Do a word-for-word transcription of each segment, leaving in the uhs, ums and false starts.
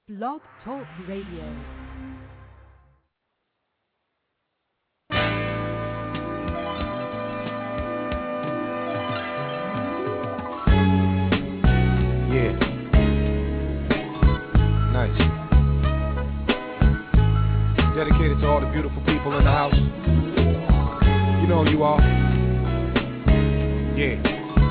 Blog Talk Radio. Yeah. Nice. Dedicated to all the beautiful people in the house. You know who you are. Yeah.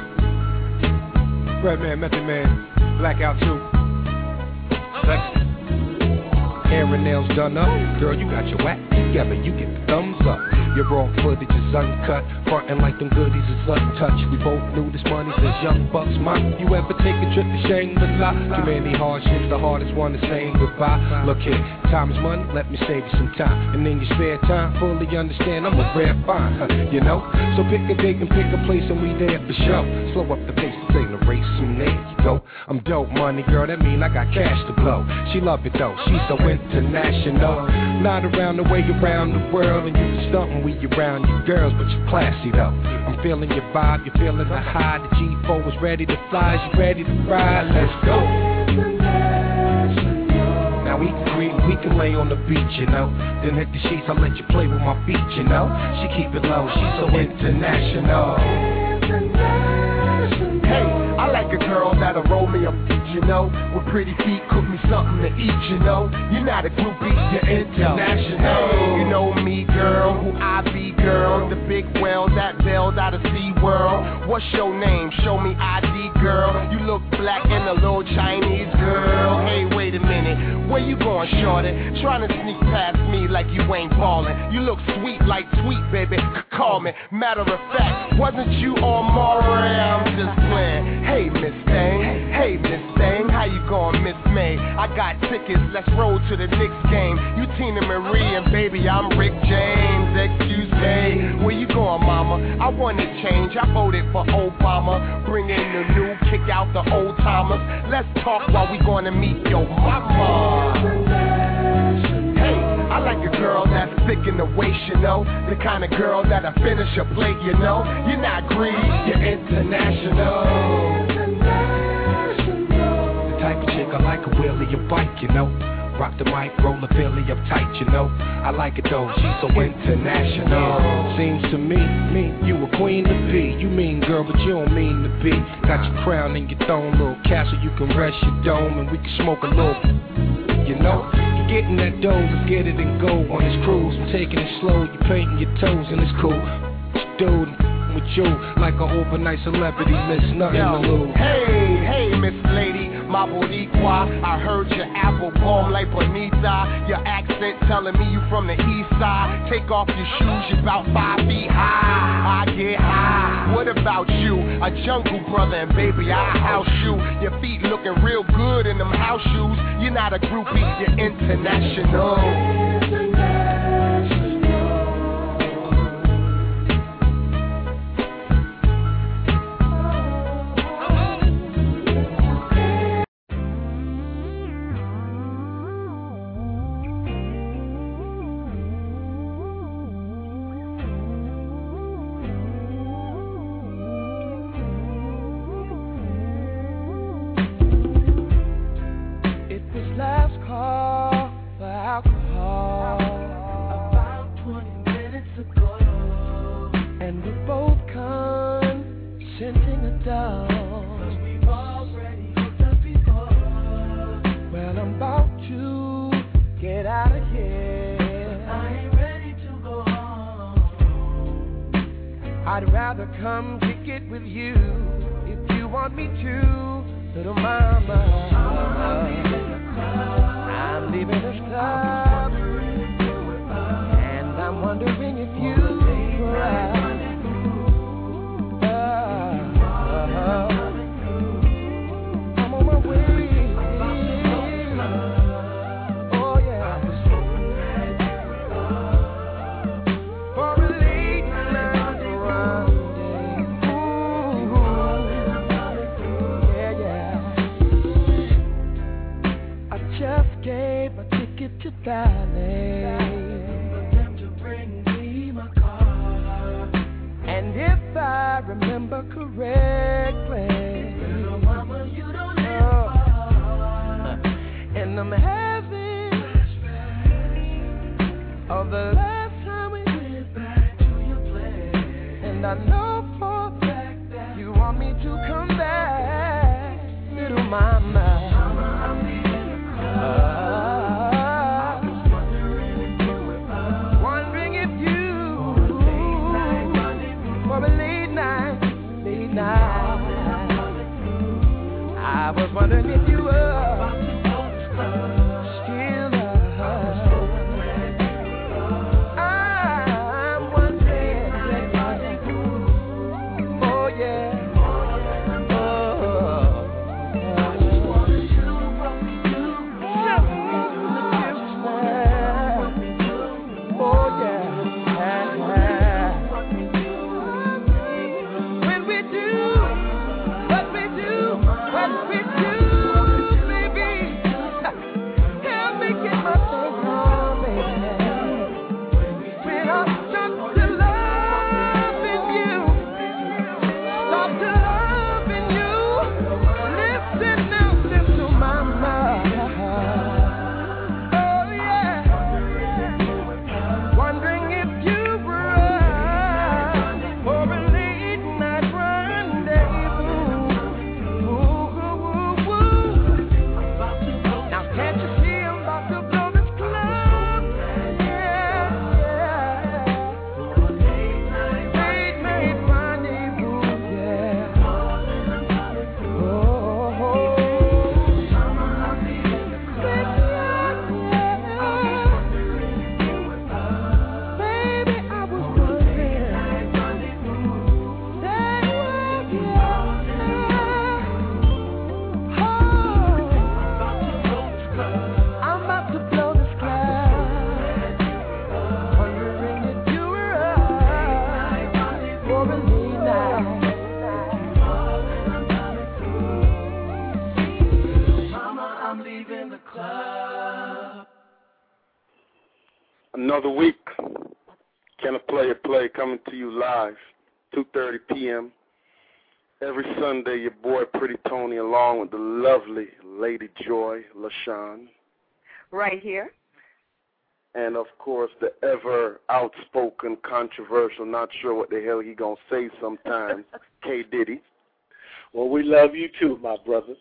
Redman, Method Man, Blackout two. Sexy. Hair and nails done up. Girl, you got your act together. You get the thumbs up. Your raw footage is uncut. Frontin' like them goodies is untouched. We both knew this money since young bucks. Mom, you ever take a trip to Shangri-La? Too many hardships, the hardest one is saying goodbye. Look here, time is money, let me save you some time. And in your spare time, fully understand I'm a rare find, huh, you know? So pick a date and pick a place and we there for show. Slow up the pace, this ain't a race, and there you go. I'm dope money, girl, that mean I got cash to blow. She love it though, she's so international. Not around the way around the world, and you can stunt when we around your girls, but you're classy though. I'm feeling your vibe, you're feeling the high. The G four is ready to fly, you ready to ride, let's go. Now we can creep, we can lay on the beach, you know. Then hit the sheets, I'll let you play with my feet, you know. She keep it low, she's so international. Hey, I like a girl that'll roll me a you know, with pretty feet, cook me something to eat, you know. You're not a groupie, you're international. You know me, girl, who I be, girl. The big whale that bailed out of SeaWorld. What's your name? Show me I D, girl. You look black and a little Chinese, girl. Hey, wait a minute, where you going, shorty? Trying to sneak past me like you ain't ballin'. You look sweet like sweet, baby, call me. Matter of fact, wasn't you on Moray? I'm just playing. Hey, Miss Thang, hey, Miss Thang, how you going, Miss May? I got tickets, let's roll to the Knicks game. You Tina Marie and baby, I'm Rick James. Excuse me, where you going, mama? I want to change, I voted for Obama. Bring in the new, kick out the old timers. Let's talk while we gonna meet your mama. Hey, I like a girl that's thick in the waist, you know. The kind of girl that'll finish a plate, you know. You're not greedy, you're international. Type of chick, I like a wheelie, a bike, you know. Rock the mic, roll the Philly up tight, you know. I like it though, she's so international. Seems to me, me, you a queen to be. You mean girl, but you don't mean to be. Got your crown and your throne, little castle, you can rest your dome, and we can smoke a little, you know. You're getting that dough, let's get it and go on this cruise. I'm taking it slow, you're painting your toes, and it's cool. Dude, with you, like an overnight celebrity, miss nothing to lose. Hey, hey, Miss Lady, my Boricua. I heard your apple bomb like Bonita. Your accent telling me you from the east side. Take off your shoes, you're about five feet high. I get high. What about you? A jungle brother, and baby, I house you. Your feet looking real good in them house shoes. You're not a groupie, you're international. I'm having of the last time we went back to your place. And I know for a fact that you want me to come back, little mama. Mama, I'm leaving the club. I was wondering if you were still love. I'm wondering, oh yeah, oh, I just want to do what we do, oh yeah, when we do what we do, what we do. Another week, Can I Play a Play coming to you live, two thirty p.m. Every Sunday, your boy Pretty Tony along with the lovely Lady Joy LaShawn. Right here. And, of course, the ever outspoken, controversial, not sure what the hell he going to say sometimes, K. Diddy. Well, we love you too, my brother.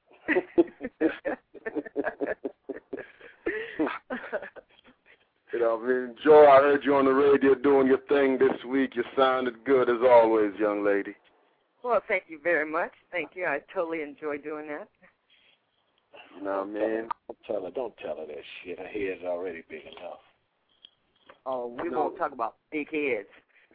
You know, I mean, Joy, I heard you on the radio doing your thing this week. You sounded good as always, young lady. Well, thank you very much. Thank you. I totally enjoy doing that. No, man. Don't tell her. Don't tell her that shit. Her head's already big enough. Oh, we no. won't talk about big heads.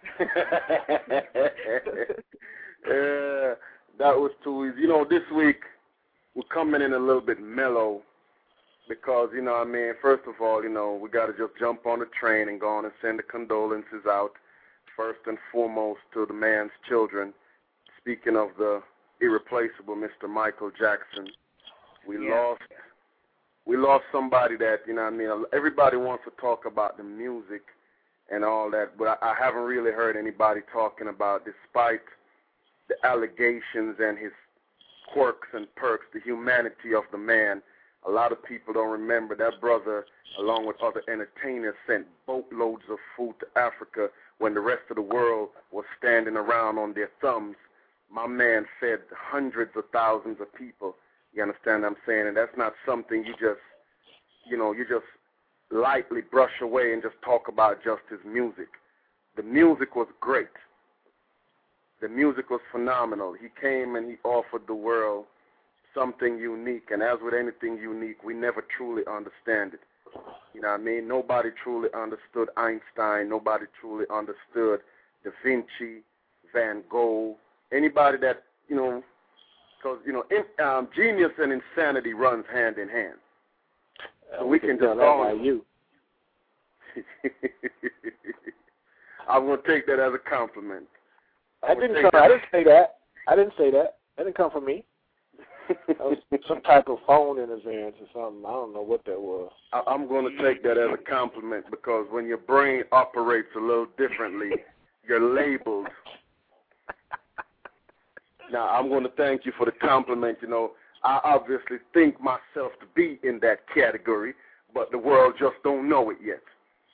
Yeah, that was too easy. You know, this week we're coming in a little bit mellow. Because, you know what I mean, first of all, you know, we got to just jump on the train and go on and send the condolences out, first and foremost, to the man's children. Speaking of the irreplaceable Mister Michael Jackson, we yeah. lost we lost somebody that, you know what I mean, everybody wants to talk about the music and all that, but I, I haven't really heard anybody talking about, despite the allegations and his quirks and perks, the humanity of the man. A lot of people don't remember that brother, along with other entertainers, sent boatloads of food to Africa when the rest of the world was standing around on their thumbs. My man fed hundreds of thousands of people. You understand what I'm saying? And that's not something you just, you know, you just lightly brush away and just talk about just his music. The music was great. The music was phenomenal. He came and he offered the world something unique, and as with anything unique, we never truly understand it. You know what I mean? Nobody truly understood Einstein. Nobody truly understood Da Vinci, Van Gogh, anybody that, you know, because, you know, in, um, genius and insanity runs hand in hand. So uh, we can just go on. You. I'm going to take that as a compliment. I didn't, come, I didn't say that. I didn't say that. That didn't come from me. That was some type of phone interference or something. I don't know what that was. I, I'm going to take that as a compliment, because when your brain operates a little differently, you're labeled. Now, I'm going to thank you for the compliment. You know, I obviously think myself to be in that category, but the world just don't know it yet.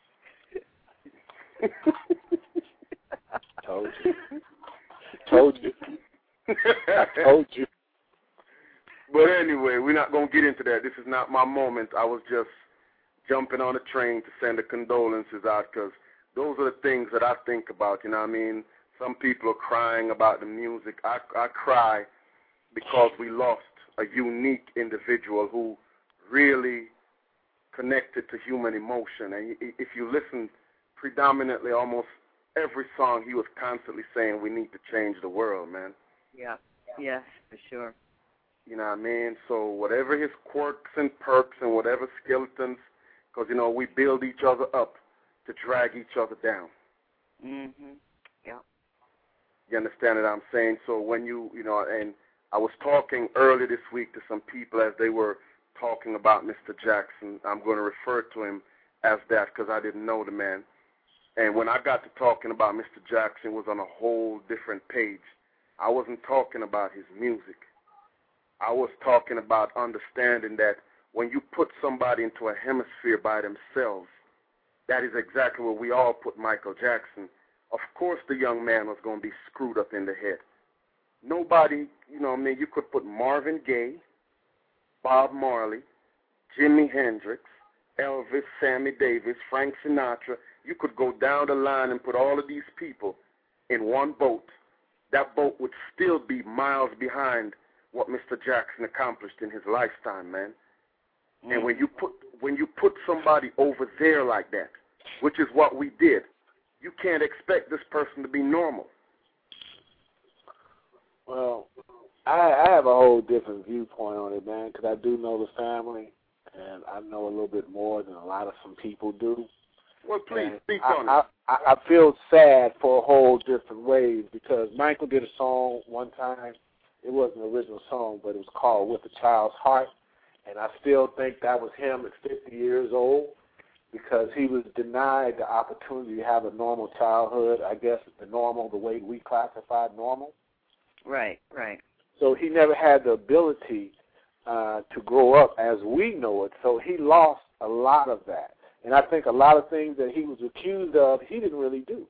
Told you. Told you. I told you. But anyway, we're not going to get into that. This is not my moment. I was just jumping on a train to send the condolences out because those are the things that I think about, you know what I mean? Some people are crying about the music. I, I cry because we lost a unique individual who really connected to human emotion. And if you listen predominantly almost every song, he was constantly saying we need to change the world, man. Yeah, yes, for sure. You know what I mean? So whatever his quirks and perks and whatever skeletons, because, you know, we build each other up to drag each other down. Mm-hmm. Yeah. You understand what I'm saying? So when you, you know, and I was talking earlier this week to some people as they were talking about Mister Jackson. I'm going to refer to him as that because I didn't know the man. And when I got to talking about Mister Jackson, it was on a whole different page. I wasn't talking about his music. I was talking about understanding that when you put somebody into a hemisphere by themselves, that is exactly where we all put Michael Jackson. Of course the young man was going to be screwed up in the head. Nobody, you know what I mean, you could put Marvin Gaye, Bob Marley, Jimi Hendrix, Elvis, Sammy Davis, Frank Sinatra. You could go down the line and put all of these people in one boat. That boat would still be miles behind what Mister Jackson accomplished in his lifetime, man. Mm. And when you put when you put somebody over there like that, which is what we did, you can't expect this person to be normal. Well, I, I have a whole different viewpoint on it, man, because I do know the family, and I know a little bit more than a lot of some people do. Well, please and speak I, on I, it. I, I feel sad for a whole different ways because Michael did a song one time. It wasn't an original song, but it was called With a Child's Heart, and I still think that was him at fifty years old because he was denied the opportunity to have a normal childhood, I guess the normal, the way we classified normal. Right, right. So he never had the ability uh, to grow up as we know it, so he lost a lot of that. And I think a lot of things that he was accused of, he didn't really do.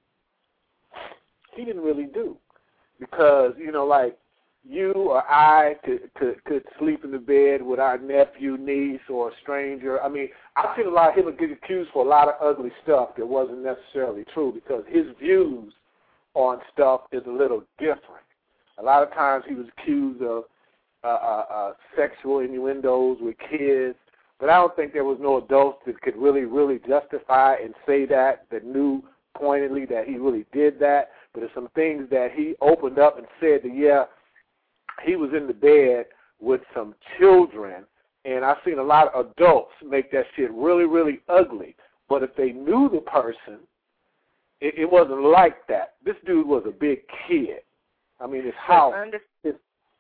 He didn't really do. Because, you know, like you or I could, could, could sleep in the bed with our nephew, niece, or a stranger. I mean, I've seen a lot of him get accused for a lot of ugly stuff that wasn't necessarily true because his views on stuff is a little different. A lot of times he was accused of uh, uh, uh, sexual innuendos with kids, but I don't think there was no adults that could really, really justify and say that, that knew pointedly that he really did that. But there's some things that he opened up and said that, yeah, he was in the bed with some children, and I've seen a lot of adults make that shit really, really ugly. But if they knew the person, it, it wasn't like that. This dude was a big kid. I mean, his house, his,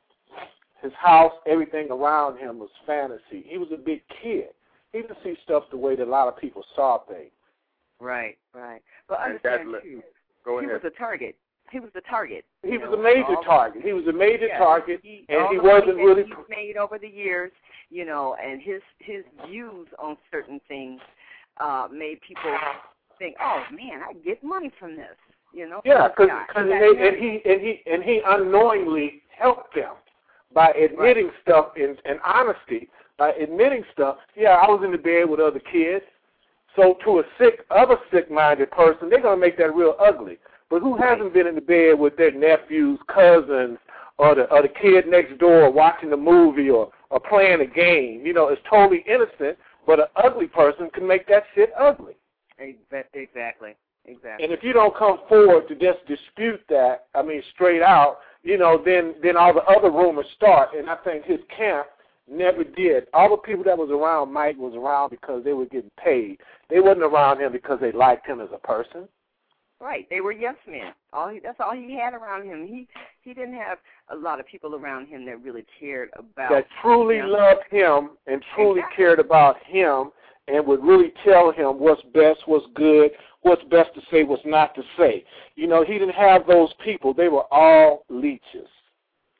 his house, everything around him was fantasy. He was a big kid. He didn't see stuff the way that a lot of people saw things. Right, right. But understand, that, too, go he ahead. was a target. He was the target. He was know, a major target. He was a major yeah, target, he, and all he the wasn't money really... He's made over the years, you know, and his, his views on certain things uh, made people think, oh, man, I get money from this. You know, yeah, because and, and he and he and he unknowingly helped them by admitting right. stuff in, in honesty, by admitting stuff. Yeah, I was in the bed with other kids. So to a sick, other sick-minded person, they're gonna make that real ugly. But who hasn't right. been in the bed with their nephews, cousins, or the or the kid next door watching a movie or or playing a game? You know, it's totally innocent, but an ugly person can make that shit ugly. Exactly. Exactly. And if you don't come forward to just dispute that, I mean, straight out, you know, then then all the other rumors start. And I think his camp never did. All the people that was around Mike was around because they were getting paid. They wasn't around him because they liked him as a person. Right. They were yes men. All he, that's all he had around him. He he didn't have a lot of people around him that really cared about That truly him. loved him and truly exactly. cared about him and would really tell him what's best, what's good, what's best to say, what's not to say. You know, he didn't have those people. They were all leeches.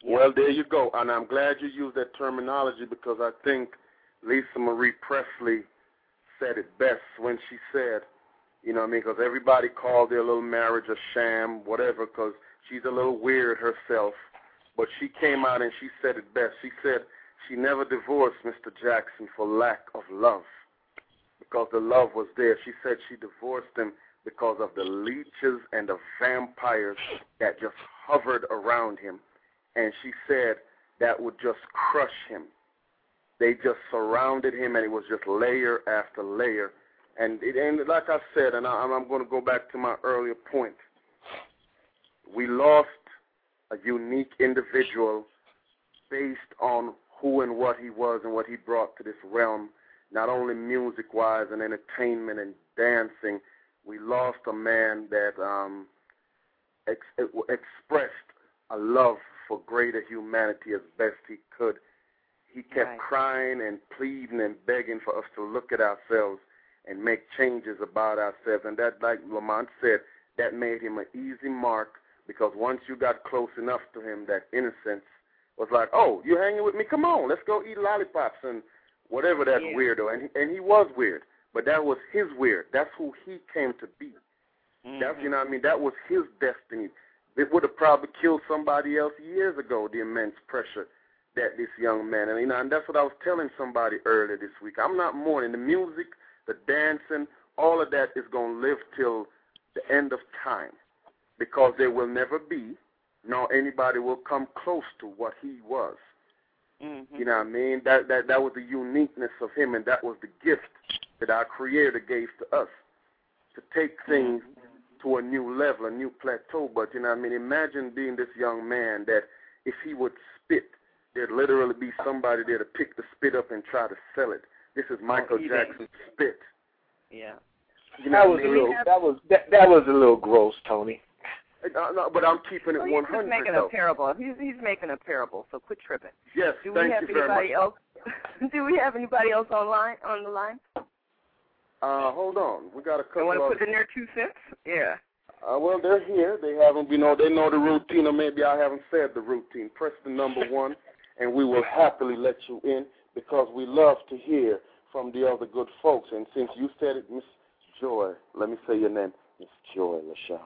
Well, there you go. And I'm glad you used that terminology because I think Lisa Marie Presley said it best when she said, you know what I mean, because everybody called their little marriage a sham, whatever, because she's a little weird herself. But she came out and she said it best. She said she never divorced Mister Jackson for lack of love because the love was there. She said she divorced him because of the leeches and the vampires that just hovered around him. And she said that would just crush him. They just surrounded him, and it was just layer after layer. And, it, and like I said, and I, I'm going to go back to my earlier point, we lost a unique individual based on who and what he was and what he brought to this realm, not only music-wise and entertainment and dancing. We lost a man that um, ex- expressed a love for greater humanity as best he could. He kept right. crying and pleading and begging for us to look at ourselves and make changes about ourselves. And that, like Lamont said, that made him an easy mark because once you got close enough to him, that innocence was like, oh, you hanging with me? Come on, let's go eat lollipops and whatever that yeah. weirdo. And he, and he was weird, but that was his weird. That's who he came to be. Mm-hmm. That's, you know what I mean? That was his destiny. It would have probably killed somebody else years ago, the immense pressure that this young man, and you know, and that's what I was telling somebody earlier this week. I'm not mourning. The music, the dancing, all of that is going to live till the end of time because there will never be, nor anybody will come close to what he was. Mm-hmm. You know what I mean? That, that, that was the uniqueness of him, and that was the gift that our Creator gave to us to take things mm-hmm. to a new level, a new plateau. But, you know what I mean? Imagine being this young man that if he would spit, there'd literally be somebody there to pick the spit up and try to sell it. This is Michael oh, Jackson's spit. Yeah. You know, that was a little. Have, that was that, that was a little gross, Tony. Uh, no, but I'm keeping it well, one hundred. He's making though. a parable. He's he's making a parable. So quit tripping. Yes. Do thank we have you very anybody much. else? Do we have anybody else online on the line? Uh, hold on. We got a couple. I want to of, put in their two cents. Yeah. Uh, well, they're here. They haven't. You know, they know the routine, or maybe I haven't said the routine. Press the number one. And we will happily let you in because we love to hear from the other good folks. And since you said it, Miss Joy, let me say your name, Miss Joy LaShawn.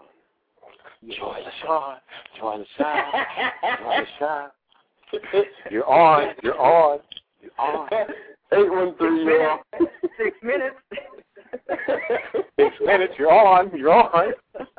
Joy LaShawn. Joy LaShawn. Joy LaShawn. You're on. You're on. You're on. eight one three, you're on. Six minutes. Six minutes, you're on. You're on.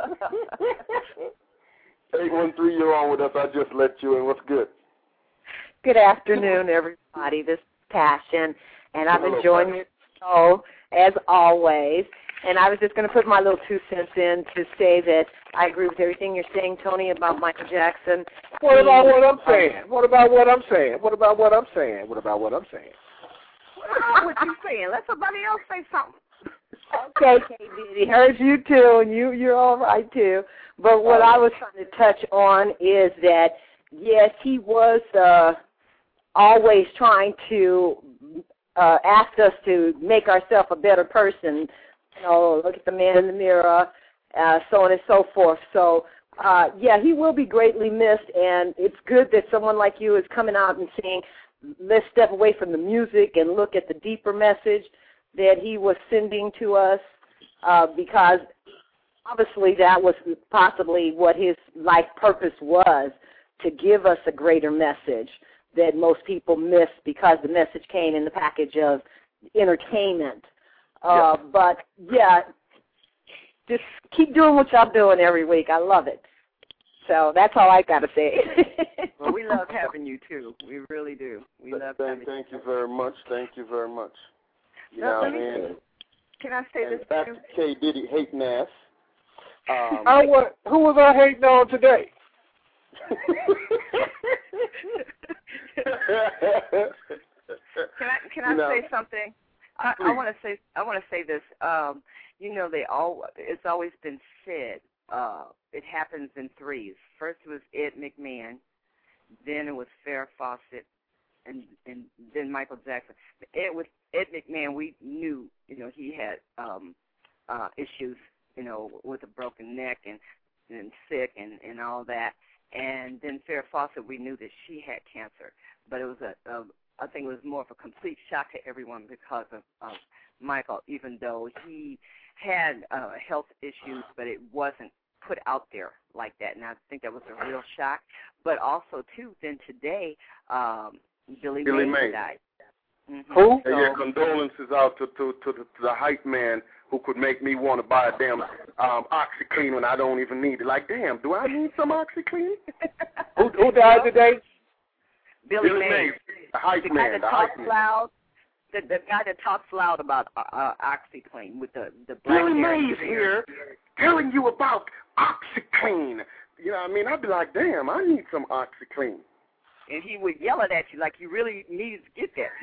eight one three, you're on with us. I just let you in. What's good? Good afternoon, everybody. This is Passion, and I'm Hello, enjoying Passion. your show, as always. And I was just going to put my little two cents in to say that I agree with everything you're saying, Tony, about Michael Jackson. What about what I'm saying? What about what I'm saying? What about what I'm saying? What about what I'm saying? What you saying? Let somebody else say something. Okay, K. Diddy, heard you too, and you, you're all right too. But what I was trying to touch on is that, yes, he was uh, always trying to uh, ask us to make ourselves a better person, you know, look at the man in the mirror, uh, so on and so forth. So, uh, yeah, he will be greatly missed, and it's good that someone like you is coming out and saying, let's step away from the music and look at the deeper message that he was sending to us, uh, because obviously that was possibly what his life purpose was, to give us a greater message that most people miss because the message came in the package of entertainment. Uh, yeah. But, yeah, just keep doing what y'all doing every week. I love it. So that's all I got to say. Well, we love having you, too. We really do. We Th- love thank, having thank you. you very much. Thank you very much. You no, know, me, and, can I say and this back too? to K. Diddy hating ass. Um, I was, who was I hating on today? Can I can I you know, say something? I, I want to say I want to say this. Um, you know, they all it's always been said. Uh, it happens in threes. First it was Ed McMahon, then it was Farrah Fawcett, and and then Michael Jackson. Ed with Ed McMahon, we knew, you know, he had um, uh, issues, you know, with a broken neck and and sick and, and all that. And then Farrah Fawcett Fawcett, we knew that she had cancer, but it was a, a I think it was more of a complete shock to everyone because of, of Michael, even though he had uh, health issues, but it wasn't put out there like that, and I think that was a real shock. But also, too, then today, um, Billy, Billy Mays Mays. died. Mm-hmm. Who? And yeah, condolences out to, to, to, the, to the hype man who could make me want to buy a damn um, OxyClean when I don't even need it. Like, damn, do I need some OxyClean? who, who died today? Billy, Billy Mays. Mays, the hype the man. guy that the talks hype loud. The, the guy that talks loud about uh, uh, OxyClean with the the black Billy hair. Mays here telling you about OxyClean. You know what I mean? I'd be like, damn, I need some OxyClean. And he would yell it at you like you really needed to get that.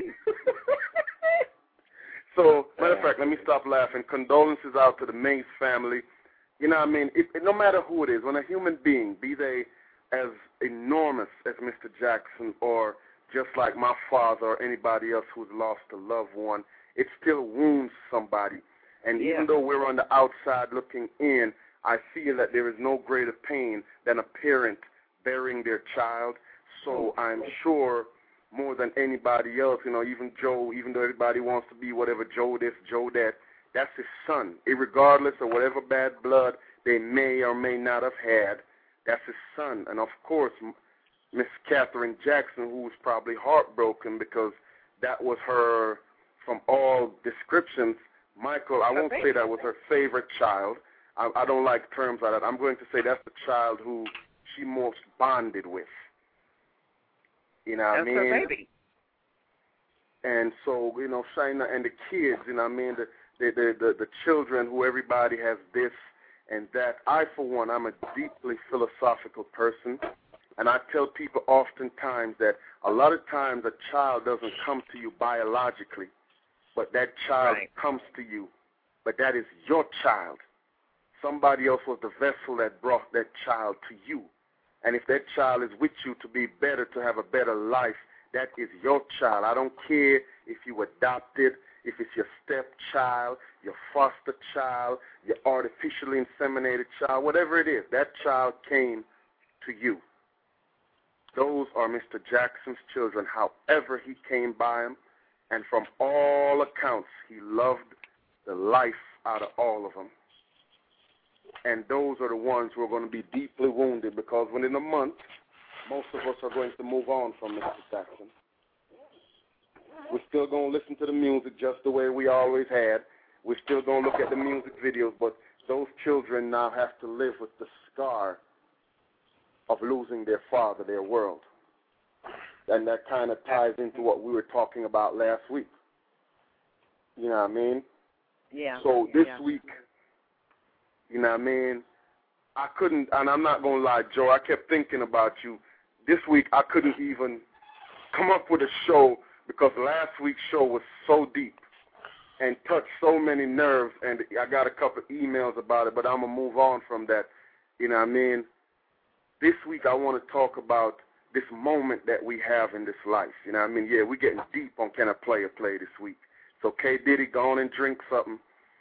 So, matter of fact, let me stop laughing. Condolences out to the Mays family. You know what I mean? It, it, no matter who it is, when a human being, be they as enormous as Mister Jackson or just like my father or anybody else who's lost a loved one, it still wounds somebody. And Yeah. even though we're on the outside looking in, I feel that there is no greater pain than a parent burying their child. So I'm sure more than anybody else, you know, even Joe, even though everybody wants to be whatever Joe this, Joe that, that's his son. Irregardless of whatever bad blood they may or may not have had, that's his son. And, of course, Miss Catherine Jackson, who was probably heartbroken because that was her, from all descriptions, Michael, I won't say that was her favorite child. I, I don't like terms like that. I'm going to say that's the child who she most bonded with. You know what That's I mean? her baby. And so, you know, Shina and the kids, you know what I mean, the, the, the, the, the children who everybody has this and that. I, for one, I'm a deeply philosophical person. And I tell people oftentimes that a lot of times a child doesn't come to you biologically, but that child Right. comes to you. But that is your child. Somebody else was the vessel that brought that child to you. And if that child is with you to be better, to have a better life, that is your child. I don't care if you adopted, if it's your stepchild, your foster child, your artificially inseminated child, whatever it is, that child came to you. Those are Mister Jackson's children, however he came by them. And from all accounts, he loved the life out of all of them. And those are the ones who are going to be deeply wounded because within a month, most of us are going to move on from Mister Jackson. We're still going to listen to the music just the way we always had. We're still going to look at the music videos, but those children now have to live with the scar of losing their father, their world. And that kind of ties into what we were talking about last week. You know what I mean? Yeah. So this yeah. week, you know what I mean, I couldn't, and I'm not going to lie, Joe, I kept thinking about you. This week I couldn't even come up with a show because last week's show was so deep and touched so many nerves, and I got a couple emails about it, but I'm going to move on from that. You know what I mean? This week I want to talk about this moment that we have in this life. You know what I mean? Yeah, we're getting deep on Can I Play a Play this week. So K. Diddy, go on and drink something.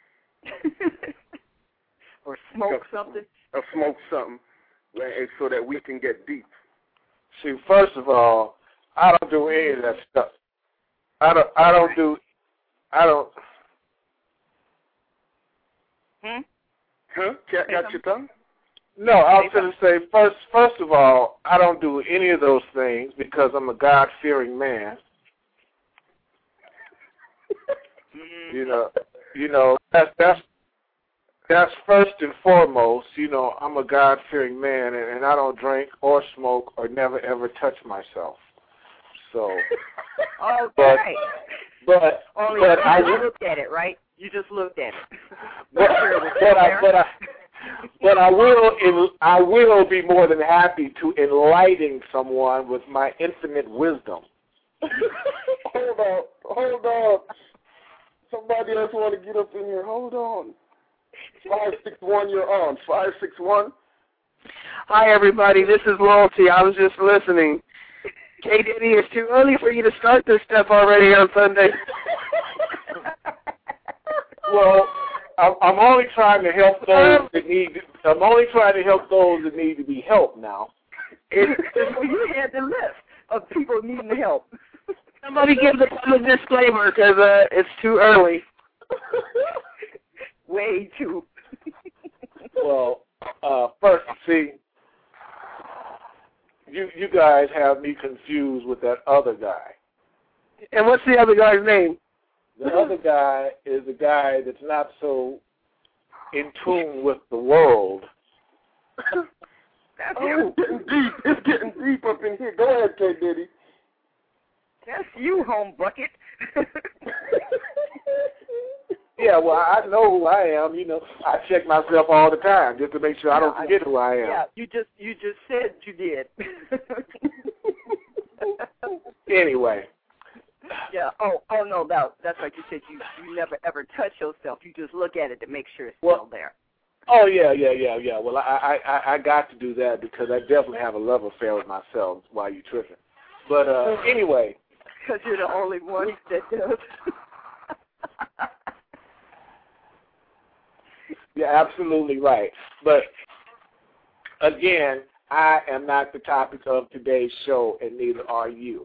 Or smoke something. Or smoke something so that we can get deep. See, first of all, I don't do any of that stuff. I don't. I don't do. I don't. Hmm? Huh? Cat got your tongue? No, I was going to say first. First of all, I don't do any of those things because I'm a God-fearing man. You know. You know. That's that's. That's first and foremost, you know, I'm a God-fearing man, and, and I don't drink or smoke or never, ever touch myself. So, Oh, but, right. but, Only but you I just looked at it, right? You just looked at it. but, but I, but I, but I will, I will be more than happy to enlighten someone with my infinite wisdom. Hold on, hold on. Somebody else want to get up in here. Hold on. Five six one, you're on. Five six one. Hi, everybody. This is Loyalty. I was just listening. K. Diddy, it's too early for you to start this stuff already on Sunday. Well, I'm, I'm only trying to help those that need. I'm only trying to help those that need to be helped now. It, you had the list of people needing help. Somebody give the public disclaimer because uh, it's too early. Way too. Well, uh, first, see, you you guys have me confused with that other guy. And what's the other guy's name? The other guy is the guy that's not so in tune with the world. That's Oh, you. it's getting deep. It's getting deep up in here. Go ahead, K. Diddy. That's you, home bucket. Yeah, well, I know who I am. You know, I check myself all the time just to make sure I don't forget who I am. Yeah, you just you just said you did. Anyway. Yeah. Oh, oh no, that, that's like you said. You you never ever touch yourself. You just look at it to make sure it's Well, still there. Oh yeah, yeah, yeah, yeah. Well, I, I, I got to do that because I definitely have a love affair with myself while you tripping. But uh, anyway, because you're the only one that does. You're absolutely right. But again, I am not the topic of today's show, and neither are you.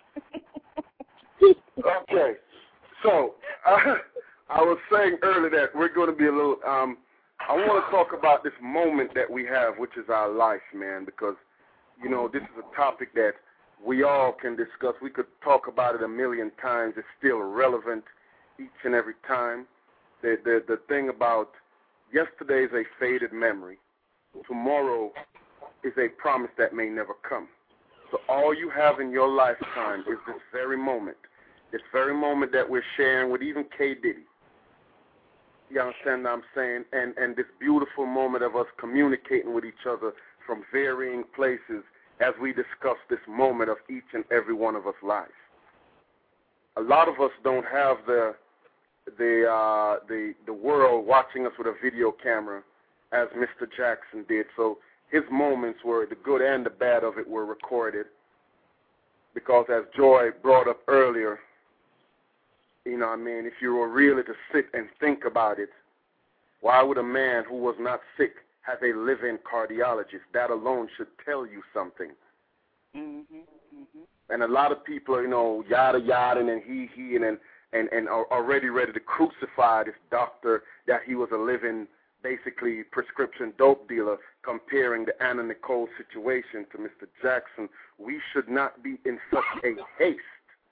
Okay. So, uh, I was saying earlier that we're going to be a little, um, I want to talk about this moment that we have, which is our life, man, because, you know, this is a topic that we all can discuss. We could talk about it a million times. It's still relevant each and every time. The, the, the thing about yesterday is a faded memory. Tomorrow is a promise that may never come. So all you have in your lifetime is this very moment, this very moment that we're sharing with even K. Diddy. You understand what I'm saying? And, and this beautiful moment of us communicating with each other from varying places as we discuss this moment of each and every one of us' lives. A lot of us don't have the the uh, the the world watching us with a video camera as Mister Jackson did. So his moments were, the good and the bad of it were recorded, because as Joy brought up earlier, you know what I mean, if you were really to sit and think about it, why would a man who was not sick have a live-in cardiologist? That alone should tell you something. Mm-hmm, mm-hmm. And a lot of people are, you know, yada yada and he he and and and are already ready to crucify this doctor that he was a living, basically prescription dope dealer, comparing the Anna Nicole situation to Mister Jackson. We should not be in such a haste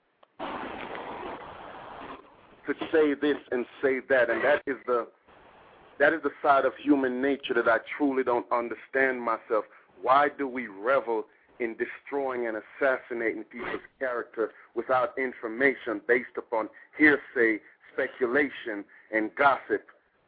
to say this and say that, and that is the that is the side of human nature that I truly don't understand myself. Why do we revel in destroying and assassinating people's character without information based upon hearsay, speculation, and gossip?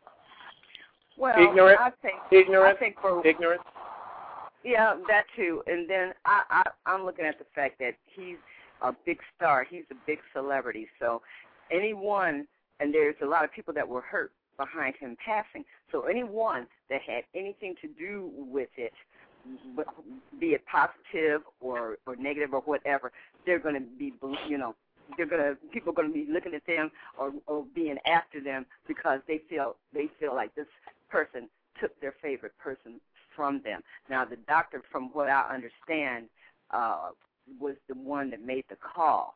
Well, ignorant, I think, ignorant, I think for, ignorant. Yeah, that too. And then I, I, I'm looking at the fact that he's a big star. He's a big celebrity. So anyone, and there's a lot of people that were hurt behind him passing. So anyone that had anything to do with it, be it positive or, or negative or whatever, they're going to be, you know, they're going to, people are going to be looking at them or, or being after them because they feel they feel like this person took their favorite person from them. Now, the doctor, from what I understand, uh, was the one that made the call.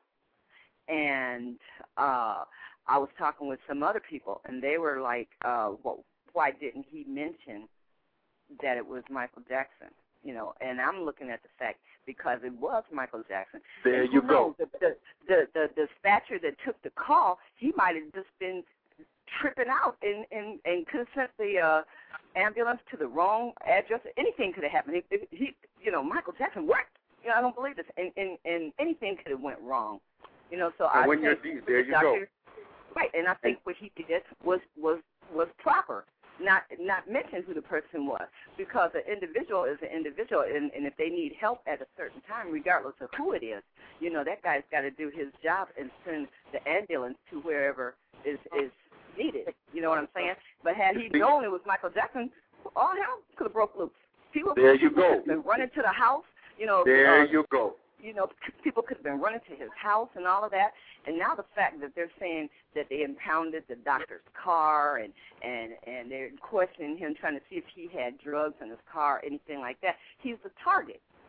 And uh, I was talking with some other people, and they were like, uh, well, why didn't he mention that it was Michael Jackson? You know, and I'm looking at the fact because it was Michael Jackson. There you go. The, the, the, the, the dispatcher that took the call, he might have just been tripping out and, and, and could have sent the uh, ambulance to the wrong address. Anything could have happened. If, if he, you know, Michael Jackson, what? You know, I don't believe this. And, and, and anything could have went wrong. You know, so and I when think you're deep, there you doctor, go. Right, and I think what he did was was was proper. Not not mention who the person was, because an individual is an individual, and, and if they need help at a certain time, regardless of who it is, you know, that guy's got to do his job and send the ambulance to wherever is is needed. You know what I'm saying? But had he known it was Michael Jackson, all hell could have broke loose. People, there you people go. could have been running to the house. You know, there uh, you go. You know, people could have been running to his house and all of that. And now the fact that they're saying that they impounded the doctor's car and, and, and they're questioning him, trying to see if he had drugs in his car or anything like that, he's the target.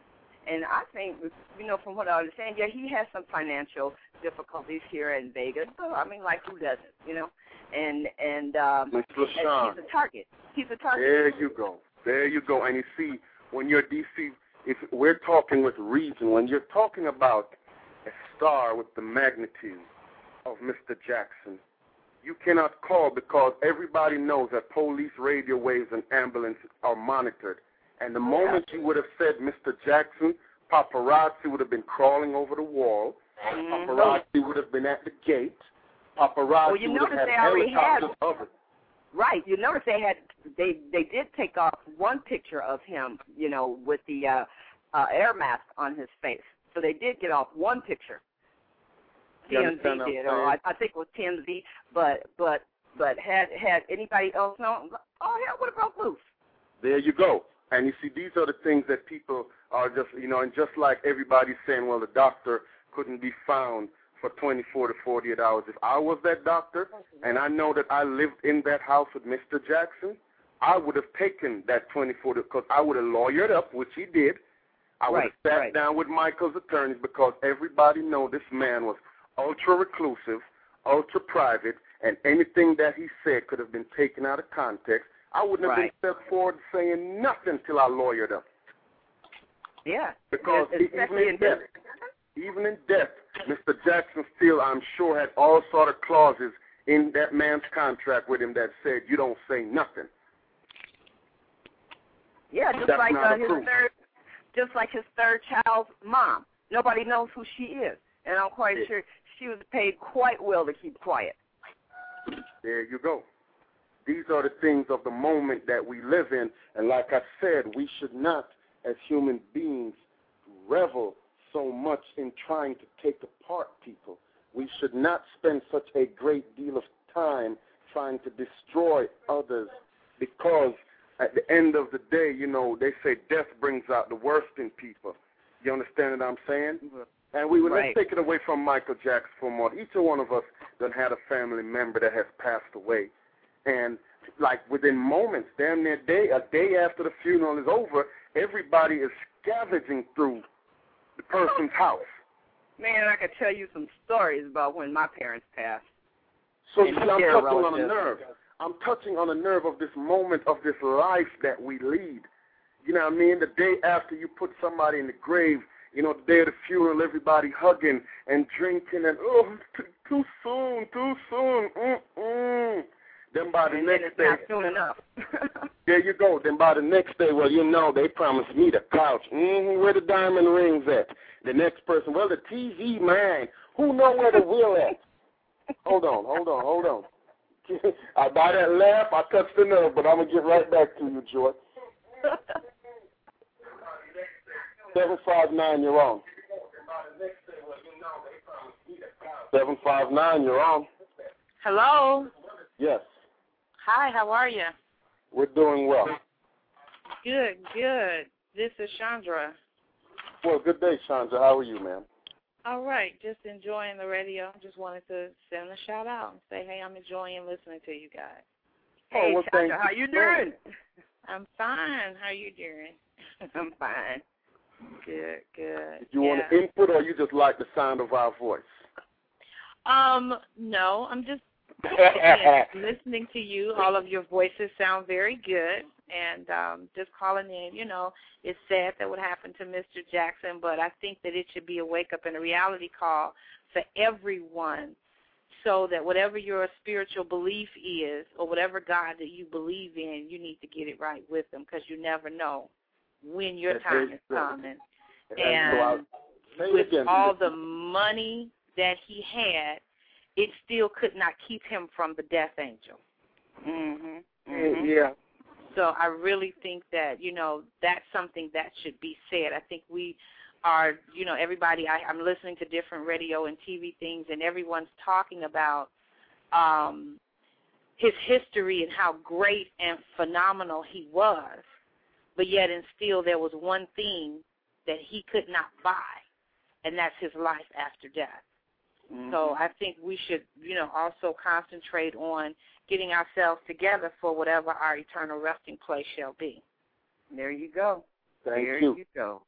and I think, you know, from what I understand, yeah, he has some financial difficulties here in Vegas. So I mean, like, who doesn't, you know? And and, um, and he's a target. He's a target. There you go. There you go. And you see, when you're D C, if we're talking with reason, when you're talking about a star with the magnitude of Mister Jackson, you cannot call because everybody knows that police, radio waves, and ambulance are monitored. And the moment you would have said Mister Jackson, paparazzi would have been crawling over the wall. Mm-hmm. Paparazzi would have been at the gate. Paparazzi well, you would have had they already helicopters had, of it. Right. You notice they had they they did take off one picture of him, you know, with the uh, uh, air mask on his face. So they did get off one picture. T M Z did, or I, I think it was T M Z. But but but had had anybody else known? Oh, hell, would have broke loose. There you go. And you see, these are the things that people are just, you know, and just like everybody's saying, well, the doctor couldn't be found for twenty-four to forty-eight hours. If I was that doctor and I know that I lived in that house with Mister Jackson, I would have taken that twenty-four because I would have lawyered up, which he did. I would right, have sat right. down with Michael's attorneys because everybody know this man was ultra reclusive, ultra private, and anything that he said could have been taken out of context. I wouldn't have right. been stepped forward saying nothing till I lawyered up. Yeah. Because Especially even in in death, even in death, Mister Jackson still, I'm sure, had all sort of clauses in that man's contract with him that said you don't say nothing. Yeah, just That's like not uh, his approved. third, just like his third child's mom. Nobody knows who she is, and I'm quite yeah. sure she was paid quite well to keep quiet. There you go. These are the things of the moment that we live in, and like I said, we should not, as human beings, revel so much in trying to take apart people. We should not spend such a great deal of time trying to destroy others because at the end of the day, you know, they say death brings out the worst in people. You understand what I'm saying? And we would right. let's take it away from Michael Jackson for a moment. Each one of us done had a family member that has passed away. And like within moments, damn near day, a day after the funeral is over, everybody is scavenging through the person's house. Man, I could tell you some stories about when my parents passed. So and see, I'm touching relatives. on a nerve. I'm touching on a nerve of this moment of this life that we lead. You know what I mean? The day after you put somebody in the grave, you know, the day of the funeral, everybody hugging and drinking and, oh, t- too soon, too soon, mm-mm. Then by the and next then it's day, not soon enough. there you go. Then by the next day, well, you know, they promised me the couch. Mm-hmm, where the diamond rings at? The next person, well, the T V, man. Who know where the wheel at? Hold on, hold on, hold on. I by that laugh, I touched the nerve, but I'm going to get right back to you, Joy. seven five nine, you're on. seven five nine, you're on. Hello. Yes. Hi, how are you? We're doing well. Good, good. This is Chandra. Well, good day, Chandra. How are you, ma'am? All right, just enjoying the radio. Just wanted to send a shout out and say, hey, I'm enjoying listening to you guys. Hey, oh, well, Chandra, how you doing? I'm fine. How you doing? I'm fine. Good, good. Did you yeah. want to input, or you just like the sound of our voice? Um, no, I'm just listening to you. All of your voices sound very good, and um, just calling in. You know, it's sad that what happened to Mister Jackson, but I think that it should be a wake-up and a reality call for everyone, so that whatever your spiritual belief is, or whatever God that you believe in, you need to get it right with them, because you never know when your time is coming. And with all the money that he had, it still could not keep him from the death angel. Mm-hmm. Mm-hmm. Yeah. So I really think that, you know, that's something that should be said. I think we are, you know, everybody, I, I'm listening to different radio and T V things, and everyone's talking about um, his history and how great and phenomenal he was. But yet and still there was one thing that he could not buy, and that's his life after death. Mm-hmm. So I think we should, you know, also concentrate on getting ourselves together for whatever our eternal resting place shall be. There you go. Thank there you. you go.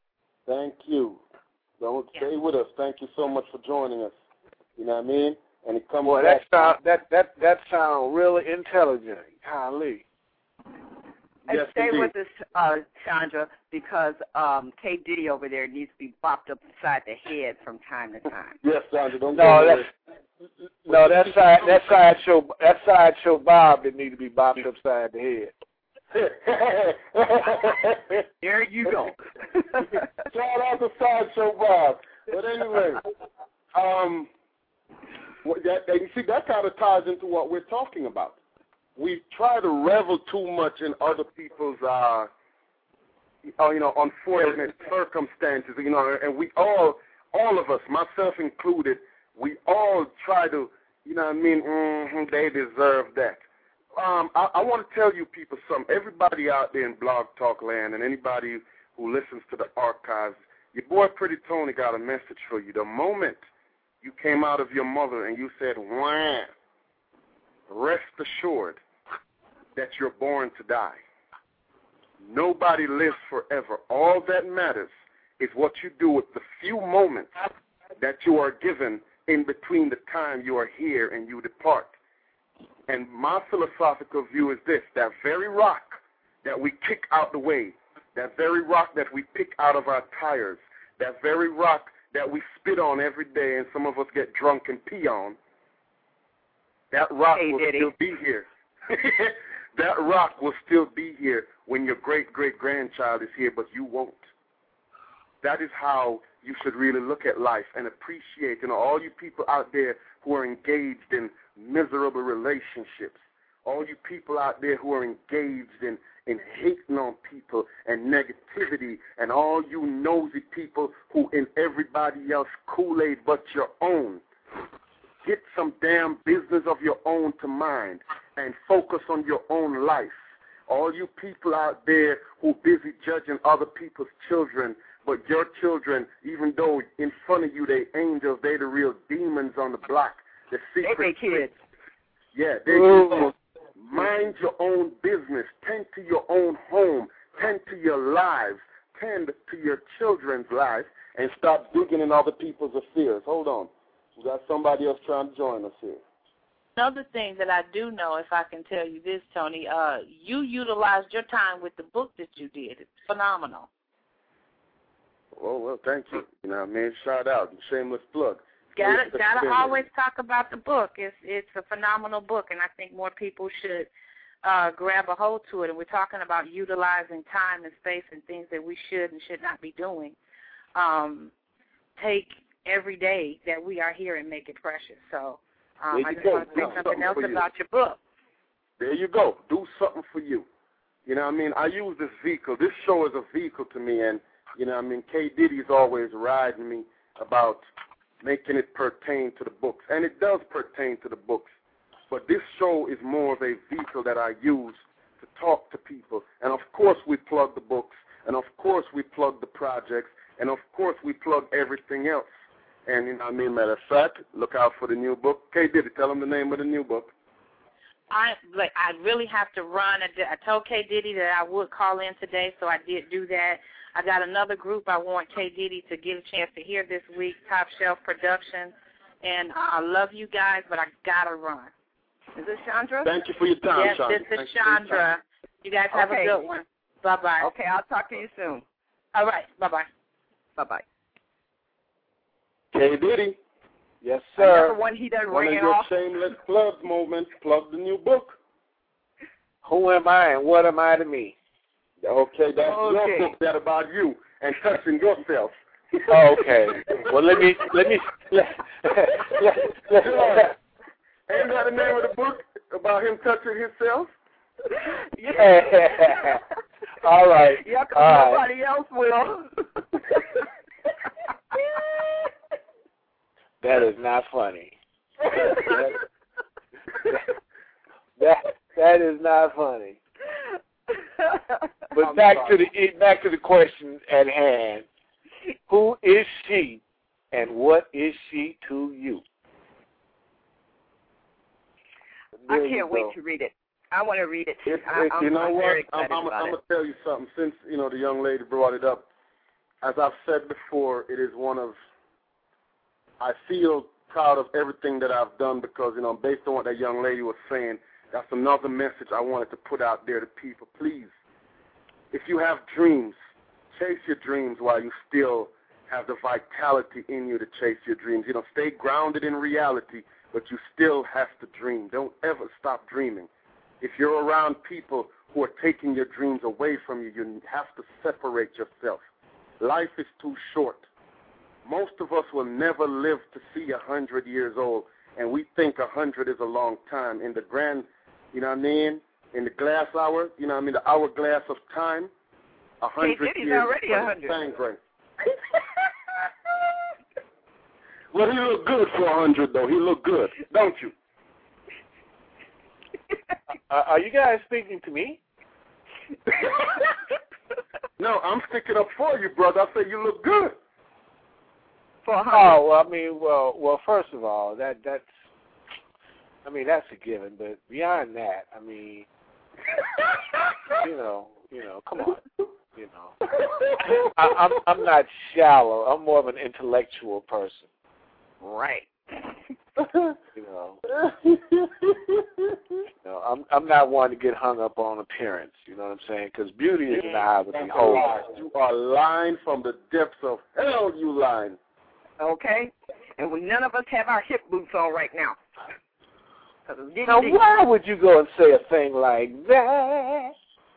Thank you. Don't yeah. stay with us. Thank you so much for joining us. You know what I mean? And it comes Boy, back. that sound that that that sound really intelligent. Golly. And Yes, stay indeed. with us, uh, Chandra, because um, K. Diddy over there needs to be bopped upside the head from time to time. Yes, Sandra, don't No, go that's no that side that sideshow that sideshow Bob didn't need to be bopped upside the head. There you go. Shout out to Sideshow Bob. But anyway, um, what that, and you see, that kind of ties into what we're talking about. We try to revel too much in other people's, uh, uh, you know, unfortunate circumstances, you know, and we all, all of us, myself included, we all try to, you know what I mean, mm-hmm, they deserve that. Um, I, I want to tell you people something. Everybody out there in Blog Talk Land and anybody who listens to the archives, your boy Pretty Tony got a message for you. The moment you came out of your mother and you said, wham, rest assured that you're born to die. Nobody lives forever. All that matters is what you do with the few moments that you are given in between the time you are here and you depart. And my philosophical view is this: that very rock that we kick out the way, that very rock that we pick out of our tires, that very rock that we spit on every day and some of us get drunk and pee on, that rock Hey, will Diddy. still be here. That rock will still be here when your great-great-grandchild is here, but you won't. That is how you should really look at life and appreciate, you know, all you people out there who are engaged in miserable relationships, all you people out there who are engaged in, in hating on people and negativity, and all you nosy people who in everybody else Kool-Aid but your own. Get some damn business of your own to mind and focus on your own life. All you people out there who busy judging other people's children, but your children, even though in front of you they angels, they the real demons on the block. The secret They kids. Yeah, they you mind your own business. Tend to your own home. Tend to your lives. Tend to your children's lives, and stop digging in other people's affairs. Hold on. We got somebody else trying to join us here. Another thing that I do know, if I can tell you this, Tony, uh, you utilized your time with the book that you did. It's phenomenal. Oh, well, thank you. You know what I mean? Shout out. Shameless plug. Gotta, gotta always talk about the book. It's it's a phenomenal book, and I think more people should uh, grab a hold to it. And we're talking about utilizing time and space and things that we should and should not be doing. Um, take every day that we are here and make it precious. So um, I just go. want to say Do something something else for you. about your book. There you go. Do something for you. You know what I mean? I use this vehicle. This show is a vehicle to me, and, you know what I mean, K. Diddy's always riding me about making it pertain to the books. And it does pertain to the books. But this show is more of a vehicle that I use to talk to people. And, of course, we plug the books. And, of course, we plug the projects. And, of course, we plug everything else. And, you know what I mean, matter of fact, look out for the new book. K. Diddy, tell them the name of the new book. I like. I really have to run. I, did, I told K. Diddy that I would call in today, so I did do that. I got another group I want K. Diddy to get a chance to hear this week, Top Shelf Productions. And I love you guys, but I got to run. Is this Chandra? Thank you for your time, yes, Chandra. this is Thank you for your Chandra. time. You guys have Okay. a good one. Bye-bye. Okay, I'll talk to you soon. All right. Bye-bye. Bye-bye. K. Diddy. Yes, sir. Another one he done One of ran your off. shameless plugs moments. Plug the new book. Who am I and what am I to me? Okay, that's Okay. your book. That about you and touching yourself. Okay. Well, let me let me. Let, let, let, let, Ain't that the name of the book about him touching himself? yeah. All right. Yeah, because All right. nobody else will. That is not funny. That, that that is not funny. But back to the back to the question at hand. Who is she, and what is she to you? I There you can't wait go. to read it. I want to read it too. If, I, if, I'm, you know I'm what? very I'm, excited I'm, about I'm it. going to tell you something. Since, you know, the young lady brought it up, as I've said before, it is one of, I feel proud of everything that I've done because, you know, based on what that young lady was saying, that's another message I wanted to put out there to people. Please, if you have dreams, chase your dreams while you still have the vitality in you to chase your dreams. You know, stay grounded in reality, but you still have to dream. Don't ever stop dreaming. If you're around people who are taking your dreams away from you, you have to separate yourself. Life is too short. Most of us will never live to see a hundred years old, and we think a hundred is a long time. In the grand, you know what I mean, in the glass hour, you know what I mean, the hourglass of time, a hundred hey, years already a hundred. Well, he looked good for a hundred, though. He looked good, don't you? uh, are you guys speaking to me? No, I'm sticking up for you, brother. I say you look good. For a hundred. Oh, well, I mean, well, well. First of all, that that's, I mean, that's a given. But beyond that, I mean, you know, you know, come on, you know, I, I'm I'm not shallow. I'm more of an intellectual person. Right. You know, you know, I'm I'm not one to get hung up on appearance. You know what I'm saying? Because beauty is an eye of the beholder. You are lying from the depths of hell. You lying. Okay, and we, none of us have our hip boots on right now. Now, why would you go and say a thing like that?